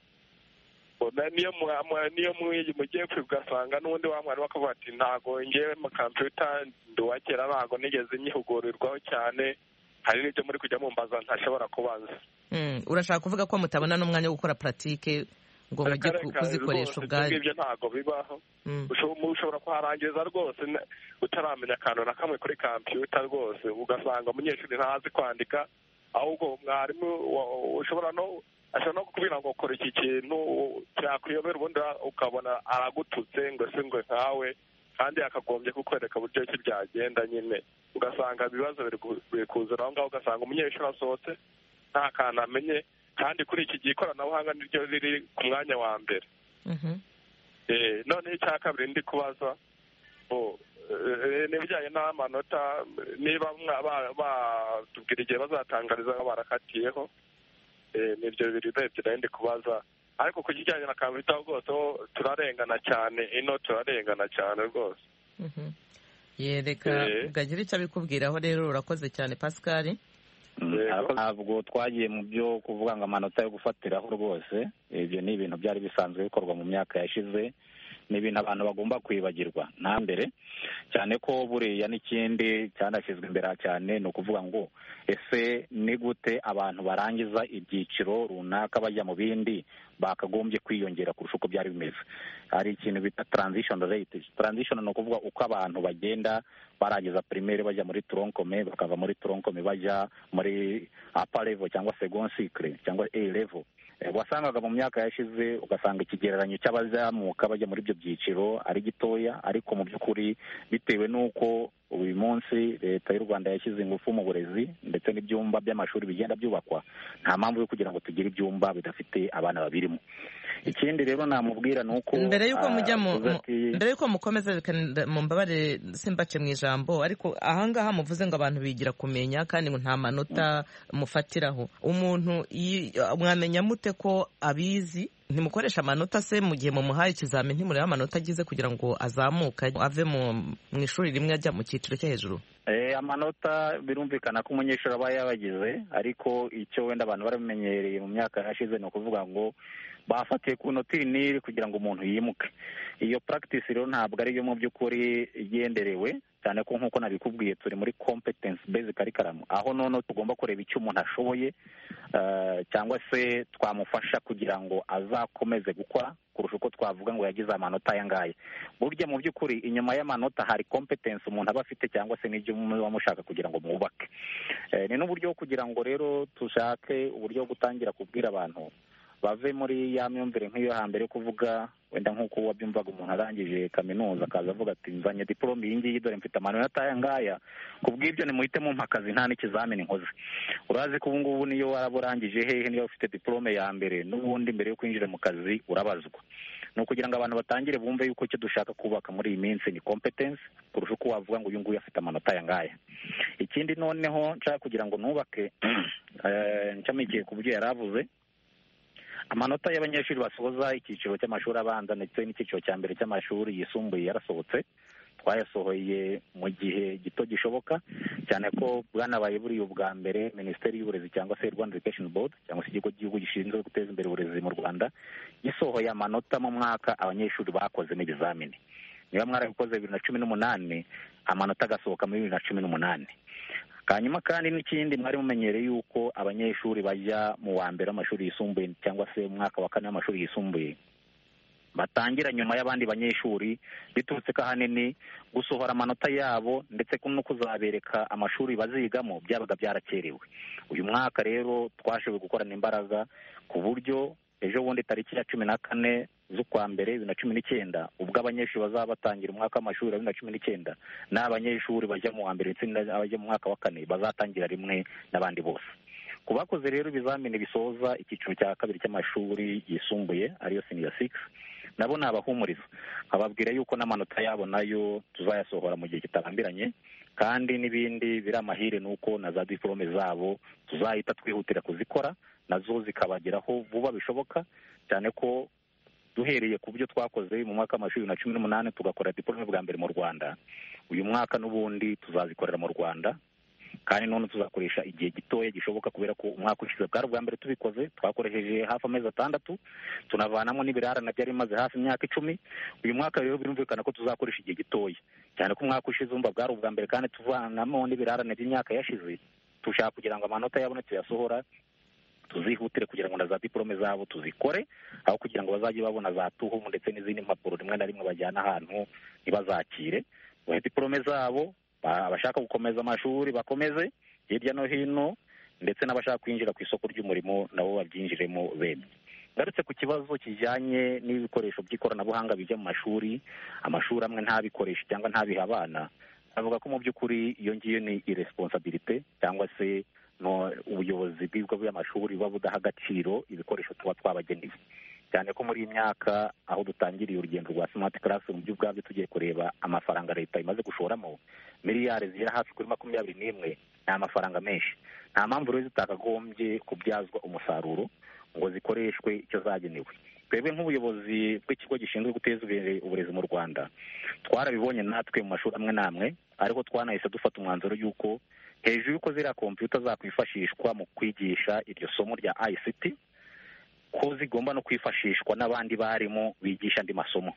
niyo mugiye kwiga ugasanga n'ubundi wa mwarimu akavuga ati ntago ngewe mu computer nduwakera, ntago nigeze nyihugurirwaho cyane, hari n'ibyo muri kujya mumbaza ntashobora kubaza. Urashaka kuvuga ko mutabona n'umwanya wo gukora pratique ngo mujye kuzikoresha ubwanyu? Ibyo ntago bibaho. Ushobora kuharangiza rwose utaramenya akantu na kamwe kuri computer rwose, ugasanga umunyeshuri ntazi kwandika, ahubwo mwarimu ashobora no kukubwira ngo ukora iki kintu cyakuyobera, ubundi ukabona aragututse ngo se ngo nkawe, kandi akagombye kukwereka uburyo ki byagenda. Nyine ugasanga ibibazo biri kuzura aho ngaho, ugasanga umunyeshuri asohotse nta kantu amenye, kandi kuri iki gihe ikoranabuhanga niryo riri ku mwanya wa mbere. Noneho icya kabiri ndi kubaza n'ibijyanye n'amanota, niba batubwira igihe bazatangariza aho barakatiyeho, nibyo biri ndi kubaza. Ariko ku kijyanye na computer rwose turarengana cyane, turarengana cyane rwose. Reka ugagira icyo abikubwiraho rero. Urakoze cyane Pascal. Ntabwo twagiye mu byo kuvuga ngo amanota yo gufatiraho rwose, ibyo ni ibintu byari bisanzwe bikorwa mu myaka yashize. ni ibintu abantu bagomba kwibagirwa nta mbere, cyane ko buriya n'ikindi cyanashyizwe imbere cyane ni ukuvuga ngo ese ni gute abantu barangiza ibyiciro runaka bajya mu bindi bakagombye kwiyongera kurusha uko byari bimeze. Hari ikintu bita transition rate. Transition ni ukuvuga uko abantu bagenda barangiza primaire bajya muri troncome, bakava muri troncome bajya muri upper level cyangwa second cycle cyangwa A level. Wasangaga mu myaka yashize ugasanga ikigereranyo cy'abazamuka bajya muri ibyo byiciro ari gitoya, ariko mu by'ukuri bitewe n'uko uyu munsi leta y'u Rwanda yashyize ingufu mu burezi ndetse n'ibyumba by'amashuri bigenda byubakwa, nta mpamvu yo kugira ngo tugire ibyumba bidafite abana babirimo. Ikindi rero namubwira ni uko mbere y'uko mukomeza mumbabare simbace mu ijambo, ariko ahangaha muvuze ngo abantu bigira kumenya kandi ngo nta manota mufatiraho. Umuntu mwamenya mute ko abizi? Ntimukoresha amanota se mu gihe mumuhaye ikizamini ntimureba amanota agize kugira ngo azamuka ave mu ishuri rimwe ajya mu cyiciro cyo hejuru? Amanota birumvikana ko umunyeshuri aba yabagize, ariko icyo wenda abantu baramenyereye mu myaka yashize ni ukuvuga ngo bafatiye ku noti niri kugira ngo umuntu yimuke. Iyo practice rero ntabwo ariyo mu by'ukuri igenderewe, cyane ko nk'uko nabikubwiye turi muri competence based curriculum, aho none tugomba kureba icyo umuntu ashoboye cyangwa se twamufasha kugira ngo azakomeze gukora kurusha uko twavuga ngo yagize amanota aya ngaya. Burya mu by'ukuri inyuma y'amanota hari competence umuntu aba afite cyangwa se n'ibyo muba mushaka kugira ngo mwubake. Ni n'uburyo kugira ngo rero dushake uburyo bwo gutangira kubwira abantu bave muri ya myumvire nk'iyo hambere yo kuvuga wenda nk'uko wabyumvaga umuntu arangije kaminuza akaza avuga ati nzanye diplome iyi ngiyi dore mfite amanota aya ngaya, kubw'ibyo nimuhite mumpa akazi nta n'ikizamini nkoze. Urazi ko ubu ngubu niyo waba urangije hehe niyo ufite diplome ya mbere n'ubundi mbere yo kwinjira mu kazi urabazwa. Ni ukugira ngo abantu batangire bumve yuko icyo dushaka kubaka muri iyi minsi ni competence kurusha uko wavuga ngo uyu nguyu afite amanota aya ngaya. Ikindi noneho nshaka kugira ngo nubake ncamikiye ku byo yari avuze, amanota y'abanyeshuri basoza icyiciro cy'amashuri abanza ndetse n'icyiciro cya mbere cy'amashuri yisumbuye yarasohotse. Twayasohoye mu gihe gito gishoboka, cyane ko bwanabaye buriya ubwa mbere Minisiteri y'Uburezi cyangwa se Rwanda Education Board cyangwa se ikigo cy'igihugu gishinzwe guteza imbere uburezi mu Rwanda gisohoye amanota mu mwaka abanyeshuri bakoze n'ibizamini. Niba mwarabikoze 2018 amanota agasohoka muri 2018. Hanyuma kandi n'ikindi mwari mumenyereye yuko abanyeshuri bajya mu wa mbere w'amashuri yisumbuye cyangwa se umwaka wa kane w'amashuri yisumbuye batangira nyuma y'abandi banyeshuri, biturutse ko ahanini gusohora amanota yabo ndetse no kuzabereka amashuri bazigamo byabaga byarakerewe. Uyu mwaka rero twashoboye gukorana imbaraga ku buryo ejo bundi tariki ya 14 z'ukwa mbere 2019 ubwo abanyeshuri bazaba batangira umwaka w'amashuri wa 2019 n'abanyeshuri bajya mu wa mbere ndetse n'abajya mu mwaka wa kane bazatangira rimwe n'abandi bose. Ku bakoze rero ibizamini bisoza icyiciro cya kabiri cy'amashuri yisumbuye ariyo senior 6 nabo nabahumuriza ababwira yuko n'amanota yabo nayo tuzayasohora mu gihe kitarambiranye, kandi n'ibindi biri amahire nuko na za diplome zabo tuzahita twihutira kuzikora nazo zikabageraho vuba bishoboka, cyane ko duhereye ku byo twakoze mu mwaka w'amashuri 2018 tugakora diplome bwa mbere mu Rwanda, uyu mwaka n'ubundi tuzazikorera mu Rwanda, kandi none tuzakoresha igihe gitoya gishoboka kubera ko umwaka ushize bwari ubwa mbere tubikoze twakoresheje hafi amezi 6 tunavanamo n'ibirarane byari bimaze hafi imyaka 10. Uyu mwaka rero birumvikana ko tuzakoresha igihe gitoya, cyane ko umwaka ushize umva bwari ubwa mbere kandi tuvanamo n'ibirarane by'imyaka yashize. Tushaka kugira ngo amanota yabone tuyasohora tuzihutire kugira ngo na za diplome zabo tuzikore, aho kugira ngo bazajye babona za tuhumu ndetse n'izindi mpapuro rimwe na rimwe bajyana ahantu ntibazakire. Diplome zabo abashaka gukomeza amashuri bakomeze hirya no hino, ndetse n'abashaka kwinjira ku isoko ry'umurimo nabo babyinjiremo bene. Ngarutse ku kibazo kijyanye n'ibikoresho by'ikoranabuhanga bijya mu mashuri, amashuri amwe ntabikoresha cyangwa ntabiha abana, avuga ko mu by'ukuri iyo ngiyo ni irresponsibility cyangwa se no ubuyobozi bw'ibigo by'amashuri buba budaha agaciro ibikoresho tuba twabageneye, cyane ko muri iyi myaka aho dutangiriye urugendo rwa smart class mu by'ubwabyo tugiye kureba amafaranga leta imaze gushoramo miliyari zigera hafi kuri 21, ni amafaranga menshi. Nta mpamvu rero zitakagombye kubyazwa umusaruro ngo zikoreshwe icyo zagenewe. Twebwe nk'ubuyobozi bw'ikigo gishinzwe guteza imbere uburezi mu Rwanda twarabibonye natwe mu mashuri amwe n'amwe, ariko twanahise dufata umwanzuro y'uko hejuru y'uko ziriya kompiyuta zakwifashishwa mu kwigisha iryo somo rya ICT, ko zigomba no kwifashishwa n'abandi barimu bigisha andi masomo.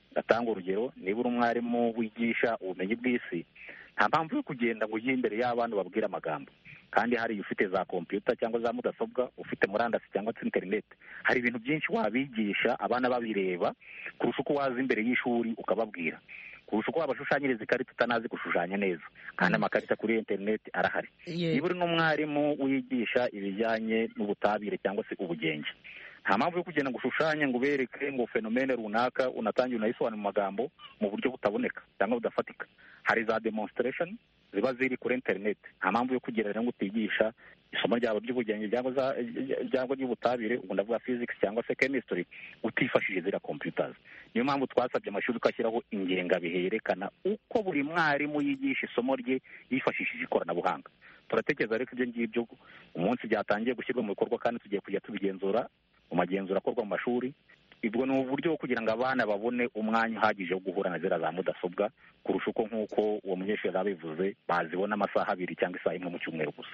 ndatanga urugero, niba uri umwarimu wigisha ubumenyi bw'isi, nta mpamvu yo kugenda ngo ujye imbere y'abana babwire amagambo, kandi hari ufite za kompiyuta cyangwa za mudasobwa, ufite murandasi cyangwa se interineti, hari ibintu byinshi wabigisha abana babireba kurusha uko waza imbere y'ishuri ukababwira, kurusha uko wabashushanyiriza ikarita utanazi gushushanya neza, kandi amakarita kuri interineti arahari. Niba uri n'umwarimu wigisha ibijyanye n'ubutabire cyangwa se ubugenge, nta mpamvu yo kugenda ngo ushushanye ngo ubereke ngo fenomene runaka unatangiye unayisobanura mu magambo mu buryo butaboneka cyangwa budafatika. Hari za demonstration ziba ziri kuri interineti, nta mpamvu yo kugira ngo utigisha isomo ryabo ry'ubugenge cyangwa ry'ubutabire, ubu ndavuga physics cyangwa se chemistry, utifashishije ziriya computers. Niyo mpamvu twasabye amashuri ko ashyiraho ingengabihe yerekana uko buri mwarimu yigisha isomo rye yifashishije ikoranabuhanga. Turatekereza rero ibyo ngibyo umunsi byatangiye gushyirwa mu bikorwa, kandi tugiye kujya tubigenzura mu magenzura akorwa mu mashuri. Ibwo ni uburyo bwo kugira ngo abana babone umwanya uhagije wo guhura na ziriya za mudasobwa, kurusha uko nk'uko uwo munyeshuri yabivuze bazibona amasaha 2 cyangwa isaha 1 mu cyumweru gusa.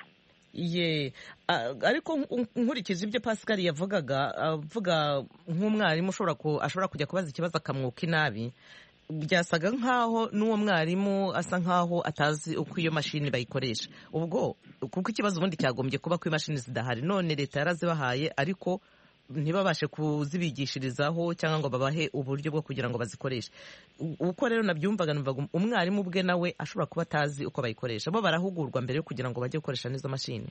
Ariko nkurikije ibyo Pascal yavugaga, avuga nk'umwarimu ashobora kujya kubaza ikibazo akamwuka inabi, byasaga nk'aho n'uwo mwarimu asa nk'aho atazi uko iyo mashini bayikoresha. Ubwo kuko ikibazo ubundi cyagombye kuba ko imashini zidahari, none leta yarazibahaye ariko ntibabashe kuzibigishirizaho cyangwa ngo babahe uburyo bwo kugira ngo bazikoreshe. Uko rero nabyumvaga, numvaga umwarimu ubwe nawe ashobora kuba atazi uko bayikoresha. Bo barahugurwa mbere yo kugira ngo bajye gukoresha n'izo mashini.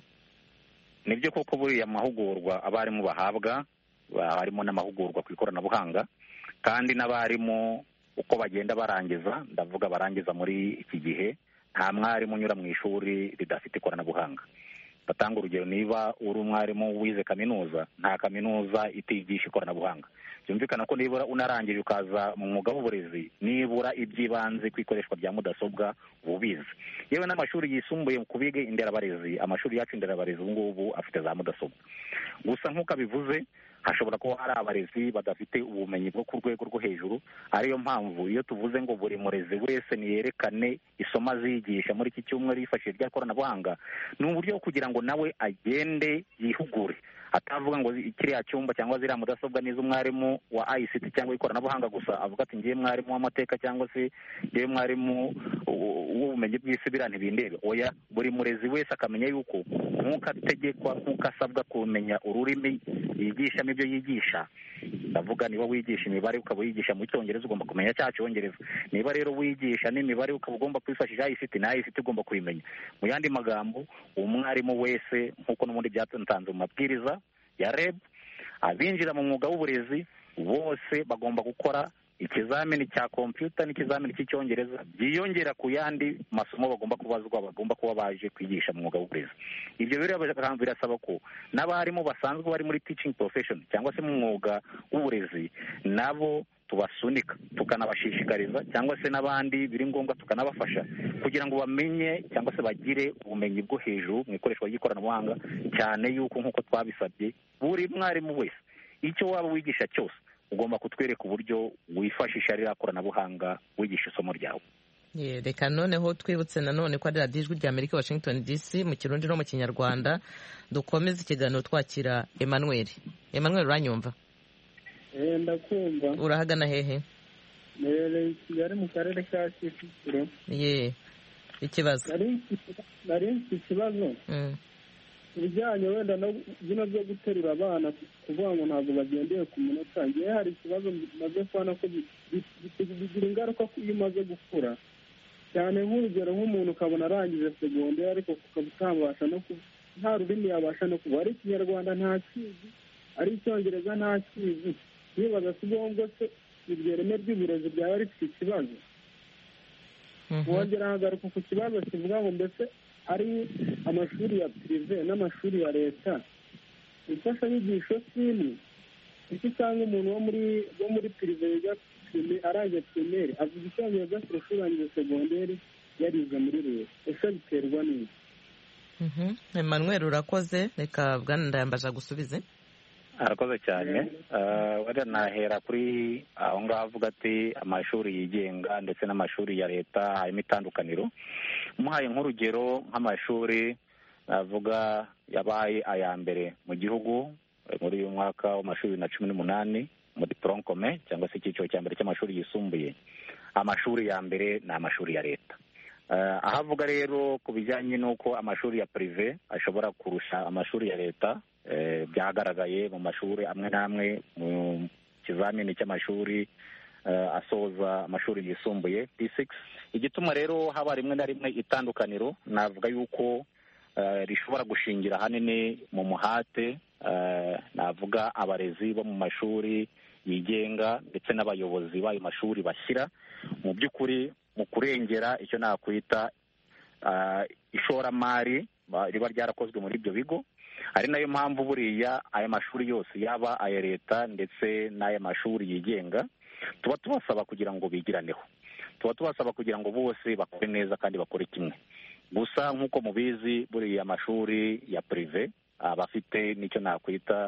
Nibyo koko buriya mahugurwa abarimu bahabwa, harimo n'amahugurwa ku ikoranabuhanga, kandi n'abarimu uko bagenda barangiza, ndavuga barangiza muri iki gihe, nta mwarimu unyura mu ishuri ridafite ikoranabuhanga. Batanga urugero, niba uri umwarimu wize kaminuza, nta kaminuza itigisha ikoranabuhanga. Byumvikana ko nibura unarangije ukaza mu mwuga w'uburezi, nibura iby'ibanze ku ikoreshwa rya mudasobwa ubizi. Yewe n'amashuri yisumbuye ku biga inderabarezi, amashuri yacu inderabarezi ubu ngubu afite za mudasobwa. Gusa nk'uko abivuze, hashobora kuba hari abarezi badafite ubumenyi bwo ku rwego rwo hejuru. Ariyo mpamvu iyo tuvuze ngo buri murezi wese niyerekane isomo azigisha muri iki cyumweru yifashishije rya koranabuhanga, ni uburyo bwo kugira ngo nawe agende yihugure, atavuga ngo kiriya cyumba cyangwa ziriya mudasobwa ni iz'umwarimu wa ICT cyangwa ikoranabuhanga gusa, avuga ati ngiye mwarimu w'amateka cyangwa se ngiye mwarimu w'ubumenyi bw'isi biriya ntibindebe. Oya, buri murezi wese akamenya yuko nk'uko ategekwa, nk'uko asabwa kumenya ururimi yigishamo ibyo yigisha. Ndavuga niba wigisha imibare ukaba wigisha mu cyongereza, ugomba kumenya cya cyongereza. Niba rero wigisha n'imibare ukaba ugomba kwifashisha ICT, na ICT ugomba kuyimenya. Mu yandi magambo, umwarimu wese nk'uko n'ubundi byatanze mu mabwiriza ya REB, abinjira mu mwuga w'uburezi bose bagomba gukora ikizamini cya kompiyuta n'ikizamini cy'icyongereza, byiyongera ku yandi masomo bagomba kubazwa, bagomba kuba baje kwigisha mu mwuga w'uburezi. Ibyo rero birasaba ko n'abarimu basanzwe bari muri teaching profession cyangwa se mu mwuga w'uburezi nabo tubasunika, tukanabashishikariza, cyangwa se n'abandi biri ngombwa tukanabafasha kugira ngo bamenye cyangwa se bagire ubumenyi bwo hejuru mu ikoreshwa ry'ikoranabuhanga, cyane yuko nk'uko twabisabye buri mwarimu wese icyo waba wigisha cyose ugomba kutwereka uburyo wifashisha ririya koranabuhanga wigisha isomo ryawe. Reka noneho twibutse nanone ko ari radiyo ijwi rya Amerika, Washington DC, mu Kirundi no mu Kinyarwanda. Dukomeze ikiganiro twakira Emmanuel. Emmanuel, uranyumva? Ndakumva. Urahagana hehe? Nereye Kigali mu karere ka Kicukiro. Ikibazo? Nari mfite ikibazo ibijyanye wenda bino byo guterura abana, kuvuga ngo ntabwo bagendeye ku munota. Ngewe hari ikibazo maze kubona ko bigira ingaruka iyo umaze gukura cyane. Nk'urugero, nk'umuntu ukabona arangije segonderi ariko ukaba utabasha no nta rurimi yabasha no kuvuga, ari ikinyarwanda nta kizi, ari icyongereza nta kizi. Nibaza si ngombwa se iryo reme ry'uburezi ryaba rifite ikibazo. Wongera hagaruka ku kibazo kivuga ngo mbese ari amashuri ya pirive n'amashuri ya leta, imfashanyigisho simwe. Iki cyangwa umuntu wo muri pirive yiga arangije pirimeri avuga icyongereza kurusha urangije segonderi yarize muri leta. Ese biterwa n'iki? Emmanuel, urakoze. Reka Bwana Ndayambaje gusubize. Arakoze cyane. Wenda nahera kuri aho ngaho avuga ati amashuri yigenga ndetse n'amashuri ya leta harimo itandukaniro. Muhaye nk'urugero nk'amashuri navuga yabaye aya mbere mu gihugu muri uyu mwaka w'amashuri 2018, muri toronkome cyangwa se icyiciro cya mbere cy'amashuri yisumbuye, amashuri ya mbere ni amashuri ya leta. aho avuga rero ku bijyanye n'uko amashuri ya pirive ashobora kurusha amashuri ya leta, byagaragaye mu mashuri amwe n'amwe mu kizamini cy'amashuri asoza amashuri yisumbuye P6. Igituma rero haba rimwe na rimwe itandukaniro, navuga yuko rishobora gushingira ahanini mu muhate navuga abarezi bo mu mashuri yigenga ndetse n'abayobozi b'ayo mashuri bashyira mu by'ukuri mu kurengera icyo nakwita ishoramari riba ryarakozwe muri ibyo bigo. ari nayo mpamvu buriya aya mashuri yose yaba aya leta ndetse n'aya mashuri yigenga tuba tubasaba kugira ngo bigiraneho, tuba tubasaba kugira ngo bose bakore neza kandi bakore kimwe. Gusa nk'uko mubizi buriya amashuri ya pirive aba afite n'icyo nakwita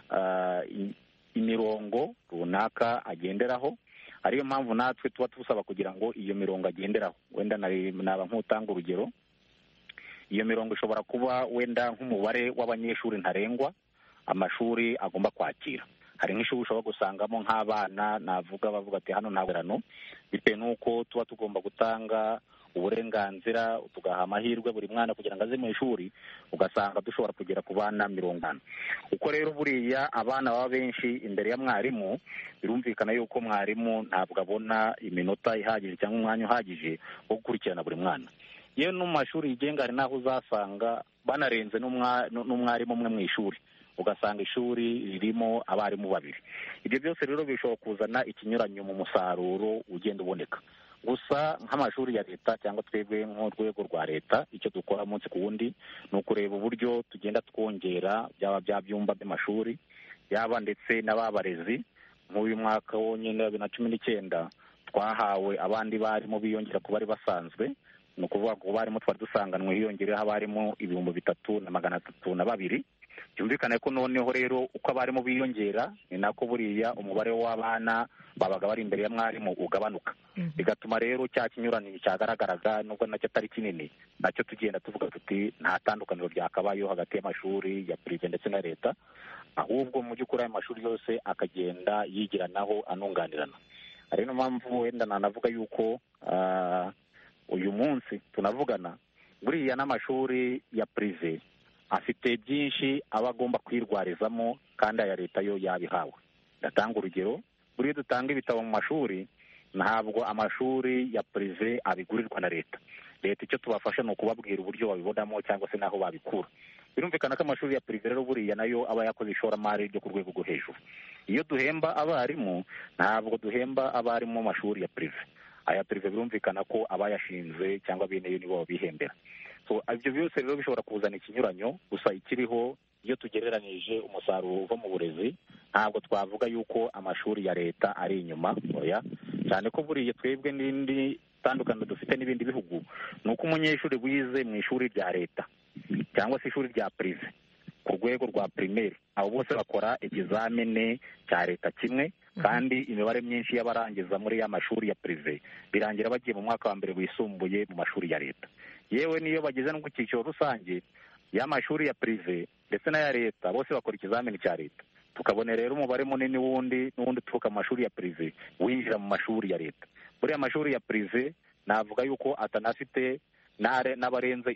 imirongo runaka agenderaho, ariyo mpamvu natwe tuba tubasaba kugira ngo iyo mirongo agenderaho, wenda naba nk'utanga urugero, iyo mirongo ishobora kuba wenda nk'umubare w'abanyeshuri ntarengwa amashuri agomba kwakira. Hari nk'ishuri ushobora gusangamo nk'abana navuga bavuga ati hano nta burano, bitewe n'uko tuba tugomba gutanga uburenganzira tugaha amahirwe buri mwana kugira ngo aze mu ishuri, ugasanga dushobora kugera ku bana 50. Uko rero buriya abana baba benshi imbere ya mwarimu, birumvikana yuko mwarimu ntabwo abona iminota ihagije cyangwa umwanya uhagije wo gukurikirana buri mwana. Yewe no mu mashuri yigenga hari n'aho uzasanga banarenze n'umwarimu umwe mu ishuri, ugasanga ishuri ririmo abarimu 2. Ibyo byose rero bishobora kuzana ikinyuranyo mu musaruro ugenda uboneka. Gusa nk'amashuri ya leta cyangwa twebwe nk'urwego rwa leta, icyo dukora umunsi ku wundi ni ukureba uburyo tugenda twongera byaba bya byumba by'amashuri, yaba ndetse n'ababarezi. Nk'uyu mwaka wonyine wa 2019 twahawe abandi barimo biyongera ku bari basanzwe, ni ukuvuga ko barimo twari dusanganwe hiyongereho abarimu 332. Byumvikane ko noneho rero uko abarimu biyongera ni nako buriya umubare w'abana babaga bari imbere ya mwarimu ugabanuka, bigatuma rero cya kinyuranyo cyagaragaraga nubwo nacyo atari kinini, nacyo tugenda tuvuga tuti nta tandukaniro byakabayeho hagati y'amashuri ya pirive ndetse na leta, ahubwo mu by'ukuri ayo mashuri yose akagenda yigiranaho anunganirana. Ari no mpamvu wenda nanavuga yuko uyu munsi tunavugana buriya n'amashuri ya pirive afite byinshi aba agomba kwirwarizamo kandi aya leta yo yabihawe. Ndatanga urugero, buriya dutanga ibitabo mu mashuri, ntabwo amashuri ya pirive abigurirwa na leta. Leta icyo tubafasha ni ukubabwira uburyo babibonamo cyangwa se n'aho babikura. Birumvikana ko amashuri ya pirive rero buriya nayo aba yakoze ishoramari ryo ku rwego rwo hejuru. Iyo duhemba abarimu ntabwo duhemba abarimu mu mashuri ya pirive. Aya pirive birumvikana ko abayashinze cyangwa bene yo nibo babihembera. So ibyo byose rero bishobora kuzana ikinyuranyo, gusa ikiriho iyo tugereranije umusaruro uva mu burezi ntabwo twavuga yuko amashuri ya leta ari inyuma, oya, cyane ko buriya twebwe n'indi tandukaniro dufite n'ibindi bihugu ni uko umunyeshuri wize mu ishuri rya leta cyangwa se ishuri rya pirive ku rwego rwa primaire, abo bose bakora ikizamini cya leta kimwe, kandi imibare myinshi y'abarangiza muri ya mashuri ya pirive birangira bagiye mu mwaka wa mbere wisumbuye mu mashuri ya leta. Yewe niyo bageze no ku cyiciro rusange y'amashuri ya pirive ndetse n'aya leta bose bakora ikizamini cya leta, tukabona rero umubare munini n'ubundi uturuka mu mashuri ya pirive winjira mu mashuri ya leta. Buriya amashuri ya pirive navuga yuko atanafite n'abarenze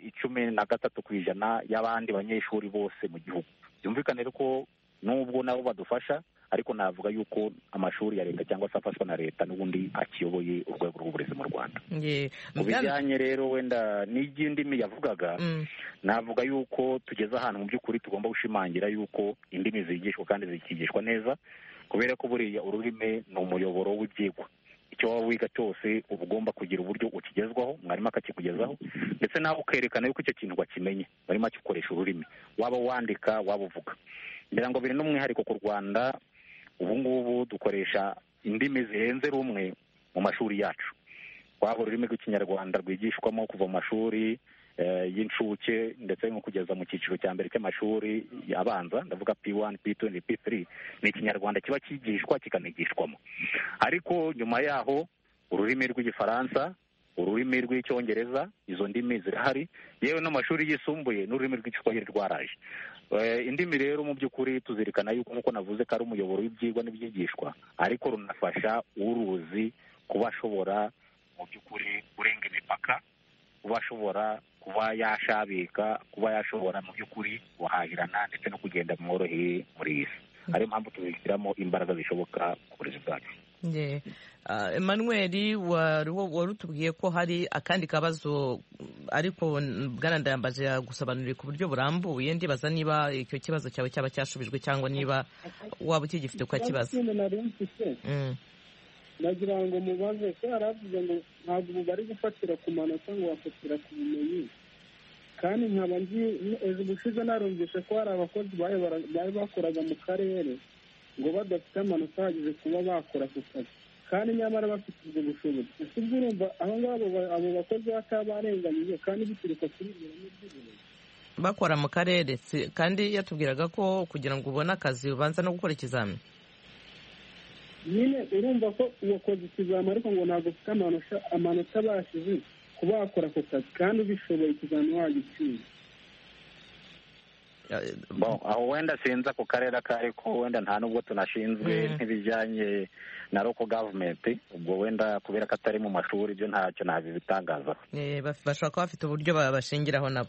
13% y'abandi banyeshuri bose mu gihugu. Byumvikane rero ko nubwo nabo badufasha, ariko navuga yuko amashuri ya leta cyangwa se afashwa na leta n'ubundi akiyoboye urwego rw'uburezi mu Rwanda. Mu bijyanye rero wenda n'indimi yavugaga, navuga yuko tugeze ahantu mu by'ukuri tugomba gushimangira yuko indimi zigishwa kandi zikigishwa neza, kubera ko buriya ururimi ni umuyoboro w'ibyigwa. Icyo waba wiga cyose uba ugomba kugira uburyo ukigezwaho, mwarimu akakikugezaho, ndetse nawe ukerekana yuko icyo kintu wakimenye, barimo akikoresha ururimi, waba wandika waba uvuga. Ngira ngo biri n'umwihariko ku Rwanda, ubu ngubu dukoresha indimi zirenze rumwe mu mashuri yacu. Waba ururimi rw'ikinyarwanda rwigishwamo kuva mu mashuri y'incuke ndetse no kugeza mu cyiciro cya mbere cy'amashuri abanza, ndavuga P1, P2 na P3, ni ikinyarwanda kiba kigishwa kikanigishwamo. Ariko nyuma yaho ururimi rw'igifaransa, ururimi rw'icyongereza, izo ndimi zirahari, yewe no mu mashuri yisumbuye n'ururimi rw'igiswahili rwaraje. Indimi rero mu by'ukuri tuzirikana yuko nk'uko navuze ko ari umuyoboro w'ibyigwa n'ibyigishwa, ariko runafasha uruzi kuba ashobora mu by'ukuri kurenga imipaka, kuba ashobora kuba yashabika, kuba yashobora mu by'ukuri guhahirana ndetse no kugenda mworoheye muri iyi si. ariyo mpamvu tubishyiramo imbaraga zishoboka ku burezi bwacu. Emmanuel wari utubwiye ko hari akandi kabazo, ariko Bwana Ndayambaje yagusobanuriye ku buryo burambuye. Ndibaza niba icyo kibazo cyawe cyaba cyashubijwe cyangwa niba waba ukigifite ukakibaza. nagira ngo mubaze ko yaravuze ngo ntabwo ubu bari gufatira ku manota ngo bafatira ku bumenyi, kandi nkaba ejo ubushize narumvishe ko hari abakozi bari bakoraga mu karere ngo badafite amanota ahagije kuba bakora ku kazi, kandi nyamara bafite ubwo bushobozi. ese ubwo urumva aho ngabo abo bakozi bataba barenganyije kandi bituruka kuri ibyo by'ubumenyi bakora mu karere, kandi yatubwiraga ko kugira ngo ubone akazi ubanza no gukora ikizamini. nyine urumva ko uwakoze ikizamini ariko ngo ntabwo ufite amanota abashije kuba wakora ako kazi, kandi ubishoboye ikizamini wagitsinda. aho wenda sinzi ako karere ako ariko wenda nta nubwo tunashinzwe nk'ibijyanye na local government, ubwo wenda kubera ko atari mu mashuri ibyo ntacyo nabibitangazaho. bashobora kuba bafite uburyo babashingiraho nabo.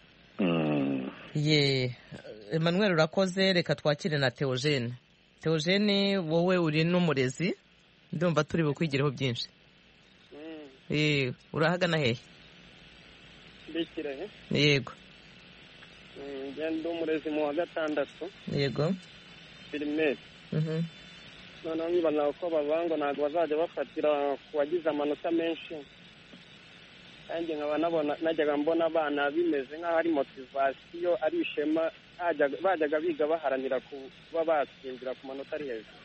Emmanuel urakoze, reka twakire na Theogene. Theogene, wowe uri n'umurezi, ndumva turi bukwigireho byinshi. urahagana hehe? Mbikire he? Yego. Ndi umurezi mu wa gatandatu. Yego. Primaire. Noneho nyibaza ko bavuga ntabwo bazajya bafatira ku bagize amanota menshi, kandi nkaba najyaga mbona abana bimeze nk'aho ari motivasiyo, ari ishema, bajyaga biga baharanira kuba batsindira ku manota ari hejuru.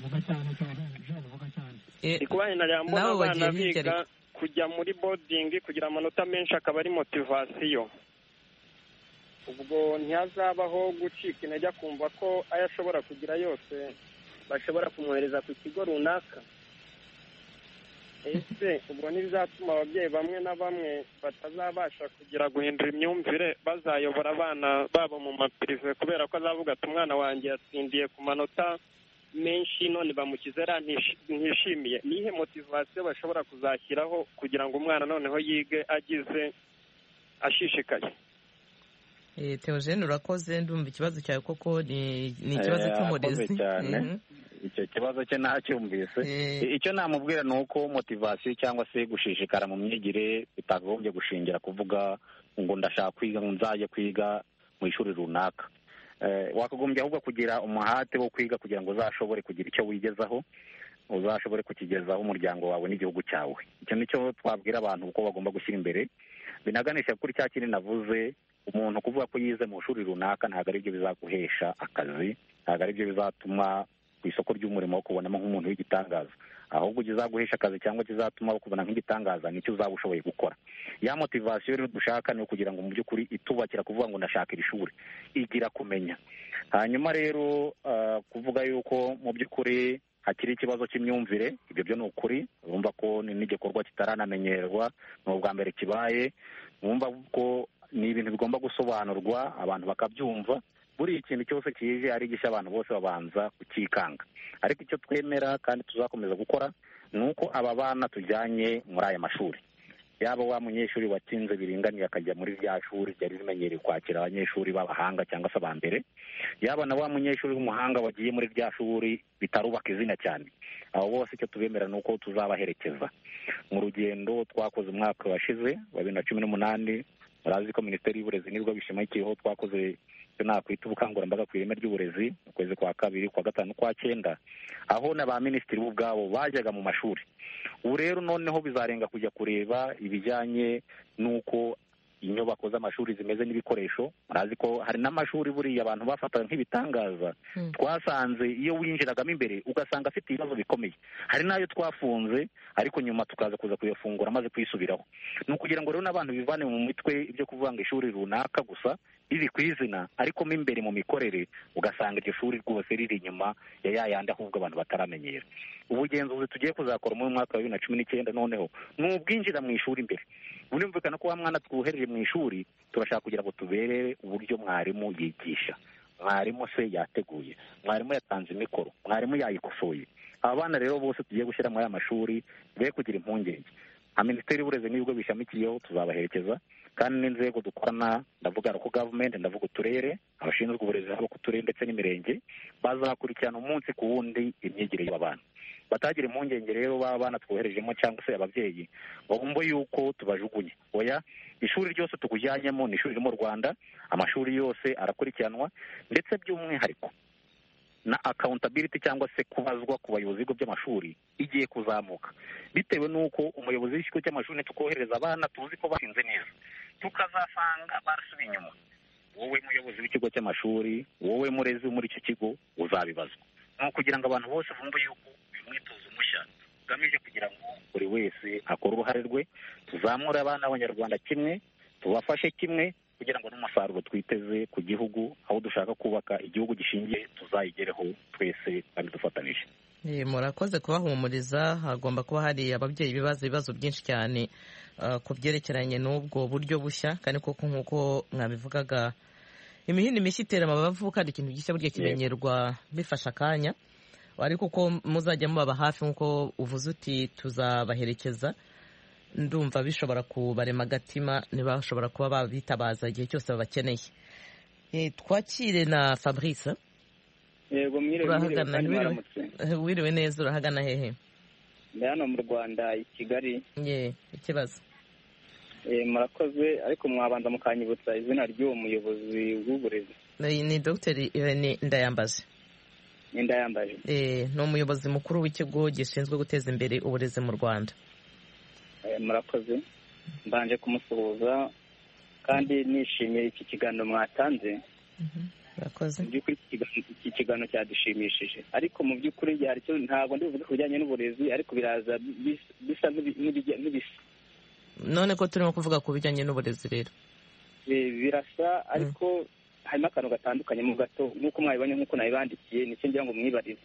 Ikubaye najyaga mbona abana biga kujya muri bodingi kugira amanota menshi akaba ari motivasiyo. Ubwo ntihazabaho gucika intege akumva ko ayo ashobora kugira yose bashobora kumwohereza ku kigo runaka. Ese ubwo ntibizatuma ababyeyi bamwe na bamwe batazabasha kugira guhindura imyumvire, bazayobora abana babo mu mapirive kubera ko azavuga ati umwana wanjye yatsindiye ku manota menshi none bamukizera ntishimiye. Nihe motivasiyo bashobora kuzashyiraho kugira ngo umwana noneho yige agize ashishikaye? Theogene urakoze, ndumva ikibazo cyawe koko ni ikibazo cy'umurezi. Icyo kibazo cye ntacyumvise. Icyo namubwira ni uko motivasiyo cyangwa se gushishikara mu myigire bitagombye gushingira kuvuga ngo ndashaka kwiga, ngo nzajye kwiga mu ishuri runaka. Wakagombye ahubwo kugira umuhate wo kwiga kugira ngo uzashobore kugira icyo wigezaho, uzashobore kukigezaho umuryango wawe n'igihugu cyawe. Icyo nicyo twabwira abantu uko bagomba gushyira imbere. Binaganisha kuri cya kintu navuze, umuntu kuvuga ko yize mu ishuri runaka ntabwo ari byo bizaguhesha akazi, ntabwo ari byo bizatuma ku isoko ry'umurimo wo kubonamo nk'umuntu w'igitangaza, ahubwo kizaguhesha akazi cyangwa kizatuma bakubona nk'igitangaza nicyo uzaba ushoboye gukora. Ya motivasiyo rero dushaka ni ukugira ngo mu by'ukuri itubakira kuvuga ngo ndashaka iri shuri, igira kumenya. Hanyuma rero kuvuga yuko mu by'ukuri hakiri ikibazo cy'imyumvire, ibyo byo ni ukuri. Urumva ko n'igikorwa kitaranamenyerwa, ni ubwa mbere kibaye. Urumva ko ni ibintu bigomba gusobanurwa abantu bakabyumva. Buri ikintu cyose kije ari gishya abantu bose babanza kukikanga, ariko icyo twemera kandi tuzakomeza gukora ni uko aba bana tujyanye muri aya mashuri, yaba wa munyeshuri watsinze biringaniye akajya muri rya shuri ryari rimenyereye kwakira abanyeshuri b'abahanga cyangwa se aba mbere, yaba na wa munyeshuri w'umuhanga wagiye muri rya shuri bitarubaka izina cyane. Abo bose icyo tubemera ni uko tuzabaherekeza mu rugendo twakoze umwaka washize wa 2018. Murazi ko Minisiteri y'Uburezi nibwo bishimikiyeho twakoze nakwita ubukangurambaga ku ireme ry'uburezi mu kwezi kwa 2, kwa 5, kwa 9, aho na ba minisitiri bo ubwabo bajyaga mu mashuri. Ubu rero noneho bizarenga kujya kureba ibijyanye n'uko inyubako z'amashuri zimeze n'ibikoresho. Murazi ko hari n'amashuri buriya abantu bafataga nk'ibitangaza, twasanze iyo winjiragamo imbere ugasanga afite ibibazo bikomeye. Hari n'ayo twafunze ariko nyuma tukaza kuza kuyafungura maze kwisubiraho. Ni ukugira ngo rero n'abantu bivane mu mitwe ibyo kuvuga ngo ishuri runaka gusa riri ku izina ariko mo imbere mu mikorere ugasanga iryo shuri rwose riri inyuma ya yayandi ahubwo abantu bataramenyera. Ubugenzuzi tugiye kuzakora mu mwaka wa 2019 noneho ni ubwinjira mu ishuri imbere. Burumvikana ko wa mwana twohereje mu ishuri turashaka kugira ngo tuberere uburyo mwarimu yigisha, mwarimu se yateguye, mwarimu yatanze imikoro, mwarimu yayikosoye. Aba bana rero bose tugiye gushyira muri aya mashuri be kugira impungenge. nka minisiteri y'uburezi n'ibigo bishamikiyeho tuzabaherekeza, kandi n'inzego dukorana, ndavuga ko gavumenti, ndavuga uturere, abashinzwe uburezi haba ku turere ndetse n'imirenge, bazakurikirana umunsi ku wundi imyigire y'aba bana. Batagira impungenge rero baba bana twoherejemo cyangwa se ababyeyi ngo bumve yuko tubajugunye. Oya, ishuri ryose tukujyanyemo ni ishuri ryo mu Rwanda, amashuri yose arakurikiranwa, ndetse by'umwihariko na accountability cyangwa se kubazwa ku bayobozi b'ibigo by'amashuri igiye kuzamuka, bitewe n'uko umuyobozi w'ikigo cy'amashuri tukohereza abana tuzi ko basinze neza, tukazasanga barasubiye inyuma. Wowe muyobozi w'ikigo cy'amashuri, wowe murezi muri icyo kigo uzabibazwa. Ni ukugira ngo abantu bose bumve yuko uyu mwitozo mushya ugamije kugira ngo buri wese akore uruhare rwe, tuzamure abana b'Abanyarwanda kimwe, tubafashe kimwe, kugira ngo n'umusaruro twiteze ku gihugu, aho dushaka kubaka igihugu gishingiye, tuzayigereho twese kandi dufatanije. Murakoze kubahumuriza. Hagomba kuba hari ababyeyi ibibazo byinshi cyane ku byerekeranye n'ubwo buryo bushya, kandi koko nk'uko mwabivugaga imihini mishya itera amabavu, kandi ikintu gishya burya kimenyerwa bifasha akanya, ariko ko muzajya mubaba hafi nk'uko uvuze uti tuzabaherekeza, ndumva bishobora kubarema agatima niba bashobora kuba babitabaza igihe cyose babakeneye. Twakire na Fabrice. Yego, wiriwe neza, urahagana hehe? Ndi hano mu Rwanda, i Kigali. Ikibazo? Murakoze, ariko mwabanza mukanyibutsa izina ry'uwo muyobozi w'uburezi. Ni Dr. Irene Ndayambaje. Ndayambaje. Ni umuyobozi mukuru w'ikigo gishinzwe guteza imbere uburezi mu Rwanda. Murakoze, mbanje kumusuhuza kandi nishimiye iki kiganiro mwatanze. Murakoze. Mu by'ukuri iki kiganiro cyadushimishije, ariko mu by'ukuri hari icyo ntabwo ndibuze ku bijyanye n'uburezi, ariko biraza bisa n'ibisa. None ko turimo kuvuga ku bijyanye n'uburezi rero birasa, ariko harimo akantu gatandukanye mu gato, nk'uko mwabibonye, nk'uko nabibandikiye, nicyo ngira ngo mwibarize.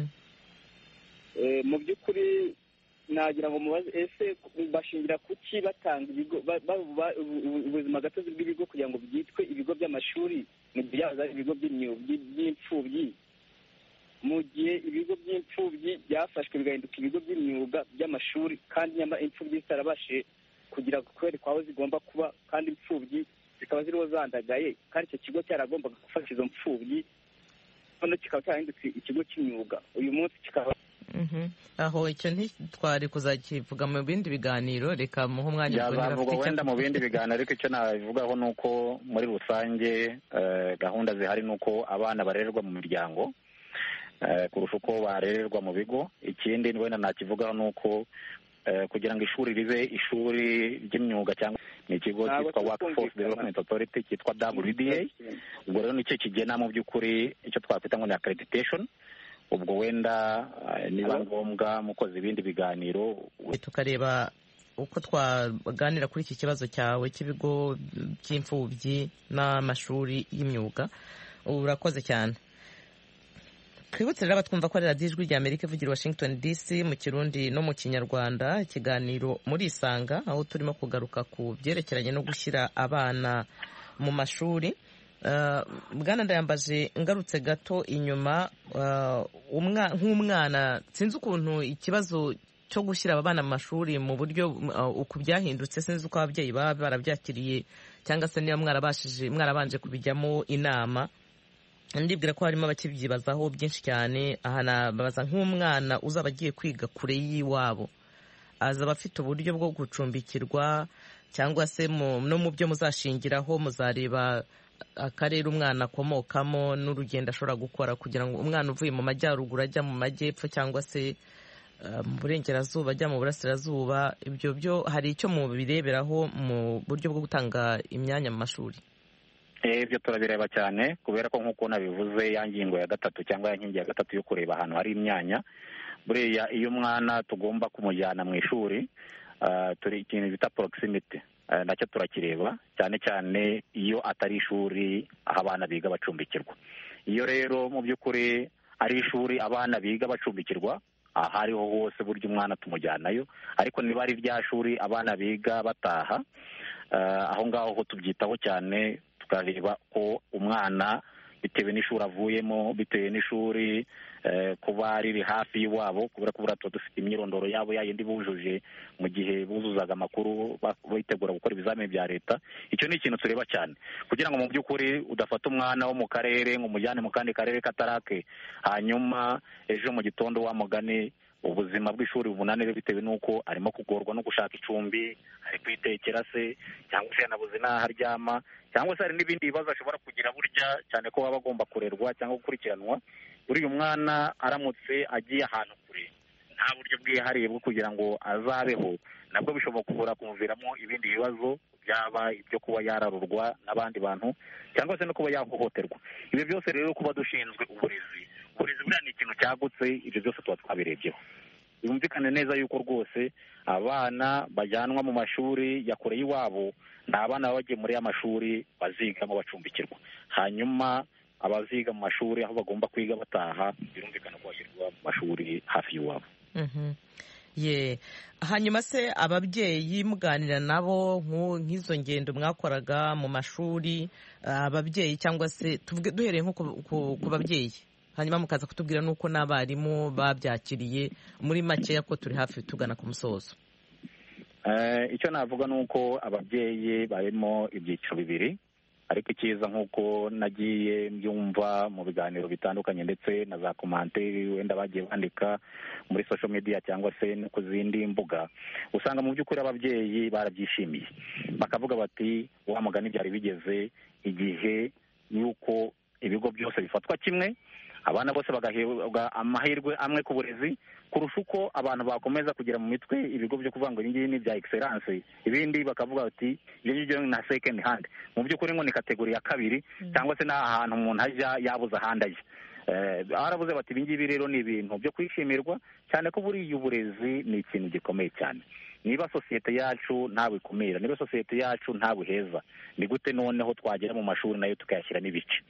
Mu by'ukuri nagira ngo mubaze, ese bashingira kuki batanga ibigo ubuzima gatozi bw'ibigo kugira ngo byitwe ibigo by'amashuri mu gihe byaza ibigo by'imfubyi, mu gihe ibigo by'imfubyi byafashwe bigahinduka ibigo by'imyuga by'amashuri, kandi nyamara imfubyi zitarabashije kugira kwerekwa aho zigomba kuba, kandi imfubyi zikaba ziriho zandagaye, kandi icyo kigo cyaragombaga gufasha izo mfubyi, none kikaba cyarahindutse ikigo cy'imyuga, uyu munsi kikaba aho icyo ntitwari kuzakivuga mu bindi biganiro, reka muhe umwanya byazavuga wenda mu bindi biganiro, ariko icyo nabivugaho ni uko muri rusange gahunda zihari ni uko abana barererwa mu miryango kurusha uko barererwa mu bigo. Ikindi wenda nakivugaho ni uko kugira ngo ishuri ribe ishuri ry'imyuga cyangwa ni ikigo cyitwa Workforce Development Authority cyitwa WDA, ubwo rero nicyo kigena mu by'ukuri icyo twakwita ngo ni accreditation. Ubwo wenda niba ngombwa mukoze ibindi biganiro tukareba uko twaganira kuri iki kibazo cyawe cy'ibigo by'imfubyi n'amashuri y'imyuga. Urakoze cyane. Twibutse rero abatwumva ko ari radiyo Ijwi ry'Amerika ivugira Washington DC mu Kirundi no mu Kinyarwanda, ikiganiro muri Isanga, aho turimo kugaruka ku byerekeranye no gushyira abana mu mashuri. Bwana Ndayambaje, ngarutse gato inyuma, nk'umwana sinzi ukuntu ikibazo cyo gushyira abana mu mashuri mu buryo uku byahindutse, sinzi uko ababyeyi baba barabyakiriye cyangwa se niba mwarabanje kubijyamo inama. Ndibwira ko harimo abakibyibazaho byinshi cyane. Aha nabaza nk'umwana uzaba agiye kwiga kure y'iwabo, azaba afite uburyo bwo gucumbikirwa, cyangwa se no mu byo muzashingiraho muzareba akarere umwana akomokamo n'urugendo ashobora gukora, kugira ngo umwana uvuye mu majyaruguru ajya mu majyepfo cyangwa se mu burengerazuba ajya mu burasirazuba, ibyo byo hari icyo mubireberaho mu buryo bwo gutanga imyanya mu mashuri? Ibyo turabireba cyane, kubera ko nk'uko nabivuze ya ngingo ya gatatu cyangwa ya nkingi ya gatatu yo kureba ahantu hari imyanya, buriya iyo umwana tugomba kumujyana mu ishuri turi ikintu bita proximity, nacyo turakireba cyane cyane iyo atari ishuri aho abana biga bacumbikirwa. Iyo rero mu by'ukuri ari ishuri abana biga bacumbikirwa, aho ariho hose burya umwana tumujyanayo, ariko niba ari rya shuri abana biga bataha, aho ngaho ho tubyitaho cyane, tukareba ko umwana bitewe n'ishuri avuyemo, bitewe n'ishuri kuba riri hafi y'iwabo, kubera ko tuba dufite imyirondoro yabo yayindi bujuje mu gihe buzuzaga amakuru bitegura gukora ibizamini bya leta. Icyo ni ikintu tureba cyane, kugira ngo mu by'ukuri udafata umwana wo mu karere ngo umujyane mu kandi karere katarake, hanyuma ejo mu gitondo wamugane ubuzima bw'ishuri bubunanire bitewe n'uko arimo kugorwa no gushaka icumbi, ari kwitekera se, cyangwa se yanabuze n'aho aryama, cyangwa se hari n'ibindi bibazo ashobora kugira, burya cyane ko baba agomba kurerwa cyangwa gukurikiranwa. Buriya umwana aramutse agiye ahantu kure nta buryo bwihariye bwo kugira ngo azabeho, nabwo bishobora kumuviramo ibindi bibazo, byaba ibyo kuba yararurwa n'abandi bantu cyangwa se no kuba yahohoterwa. Ibyo byose rero kuba dushinzwe uburezi buriya ni ikintu cyagutse, ibyo byose tuba twabirebyeho. Yumvikane neza yuko rwose abana bajyanwa mu mashuri ya kure y'iwabo ni abana baba bagiye muri ya mashuri bazigamo bacumbikirwa, hanyuma abaziga mu mashuri aho bagomba kwiga bataha birumvikana ko bashyirwa mu mashuri hafi y'iwabo. Hanyuma se ababyeyi muganira nabo nk'izo ngendo mwakoraga mu mashuri, ababyeyi cyangwa se tuvuge duhereye nko ku babyeyi, hanyuma mukaza kutubwira n'uko n'abarimu babyakiriye, muri makeya ko turi hafi tugana ku musozo. Icyo navuga ni uko ababyeyi barimo ibyiciro bibiri, ariko icyiza nk'uko nagiye mbyumva mu biganiro bitandukanye ndetse na za komanteri wenda bagiye bandika muri social media cyangwa se no ku zindi mbuga, usanga mu by'ukuri ababyeyi barabyishimiye, bakavuga bati wa mugani byari bigeze igihe y'uko ibigo byose bifatwa kimwe, abana bose bagahabwa amahirwe amwe ku burezi, kurusha uko abantu bakomeza kugira mu mitwe ibigo byo kuvuga ngo ibi ni bya excellence, ibindi bakavuga bati iyo ngibyo na second hand, mu by'ukuri ngo ni kategori ya kabiri, cyangwa se n'ahantu umuntu ajya yabuze ahandi ajya. Baravuze bati ibi ngibi rero ni ibintu byo kwishimirwa cyane, ko buriya uburezi ni ikintu gikomeye cyane. Niba sosiyete yacu ntawe ikumira, niba sosiyete yacu ntawe heza, ni gute noneho twagera mu mashuri nayo tukayashyiramo ibice?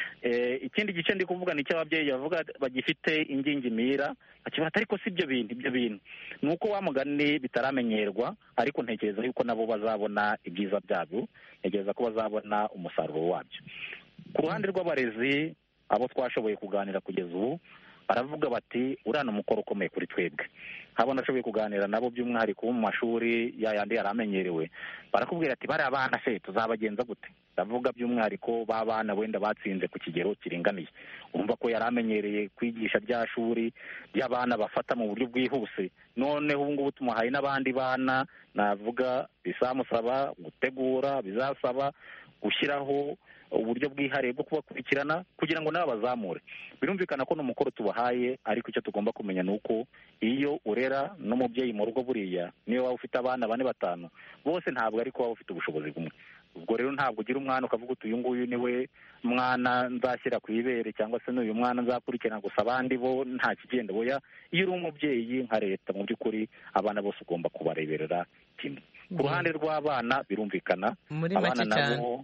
Ikindi gice ndi kuvuga ni icy'ababyeyi bavuga bagifite ingingimira, bakibata ariko si ibyo bintu ni uko wa mugani bitaramenyerwa, ariko ntekereza yuko nabo bazabona ibyiza byabyo, ntekereza ko bazabona umusaruro wabyo. Ku ruhande rw'abarezi abo twashoboye kuganira kugeza ubu, baravuga bati uriya ni umukoro ukomeye kuri twebwe. Habo nashoboye kuganira nabo by'umwihariko mu mashuri yayandi yaramenyerewe, barakubwira ati bariya bana se tuzabagenza gute? Ndavuga by'umwihariko b'abana wenda batsinze ku kigero kiringaniye, urumva ko yaramenyereye kwigisha rya shuri ry'abana bafata mu buryo bwihuse, noneho ubu ngubu tumuhaye n'abandi bana, navuga bizamusaba gutegura, bizasaba gushyiraho uburyo bwihariye bwo kubakurikirana kugira ngo nabo bazamure. Birumvikana ko n'umukoro tubahaye, ariko icyo tugomba kumenya ni uko iyo urera n'umubyeyi mu rugo, buriya niyo waba ufite abana 4 5 bose ntabwo ariko waba ufite ubushobozi bumwe. Ubwo rero ntabwo ugira umwana ukavuga uti uyu nguyu niwe mwana nzashyira ku ibere, cyangwa se n'uyu mwana nzakurikirana gusa abandi bo nta kigenda. Boya, iyo uri umubyeyi nka leta mu by'ukuri abana bose ugomba kubareberera kimwe. Ku ruhande rw'abana birumvikana, abana nabo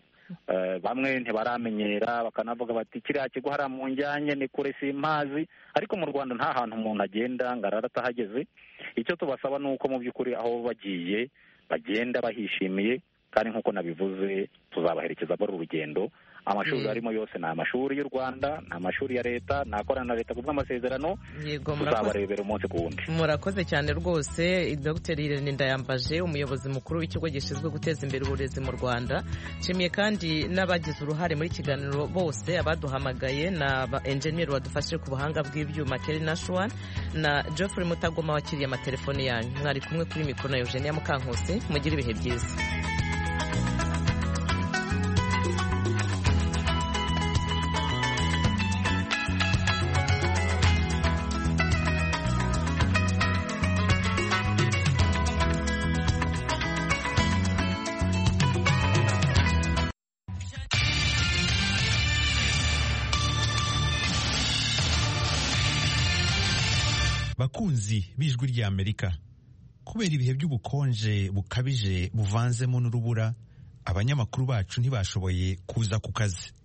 bamwe ntibaramenyera, bakanavuga bati kiriya kigo hariya mu njyanye ni kure simpazi, ariko mu Rwanda nta hantu umuntu agenda ngo arara atahageze. Icyo tubasaba ni uko mu by'ukuri aho bagiye bagenda bahishimiye, kandi nk'uko nabivuze tuzabaherekeza muri uru rugendo. Amashuri arimo yose ni amashuri y'u Rwanda, ni amashuri ya leta, nakorana na leta kubw'amasezerano, tuzabarebera umunsi ku wundi. Murakoze cyane rwose Dr. Irene Ndayambaje, umuyobozi mukuru w'ikigo gishinzwe guteza imbere uburezi mu Rwanda. Nshimiye kandi n'abagize uruhare muri kiganiro bose, abaduhamagaye na engineer wadufashije ku buhanga bw'ibyuma Kelly Nashwan na Geoffrey Mutagoma wakiriye amatelefone yanyu. Mwari kumwe kuri mikoro na Eugenia Mukankusi. Mugire ibihe byiza. Bakunzi b'Ijwi ry'Amerika, kubera ibihe by'ubukonje bukabije buvanzemo n'urubura abanyamakuru bacu ntibashoboye kuza ku kazi.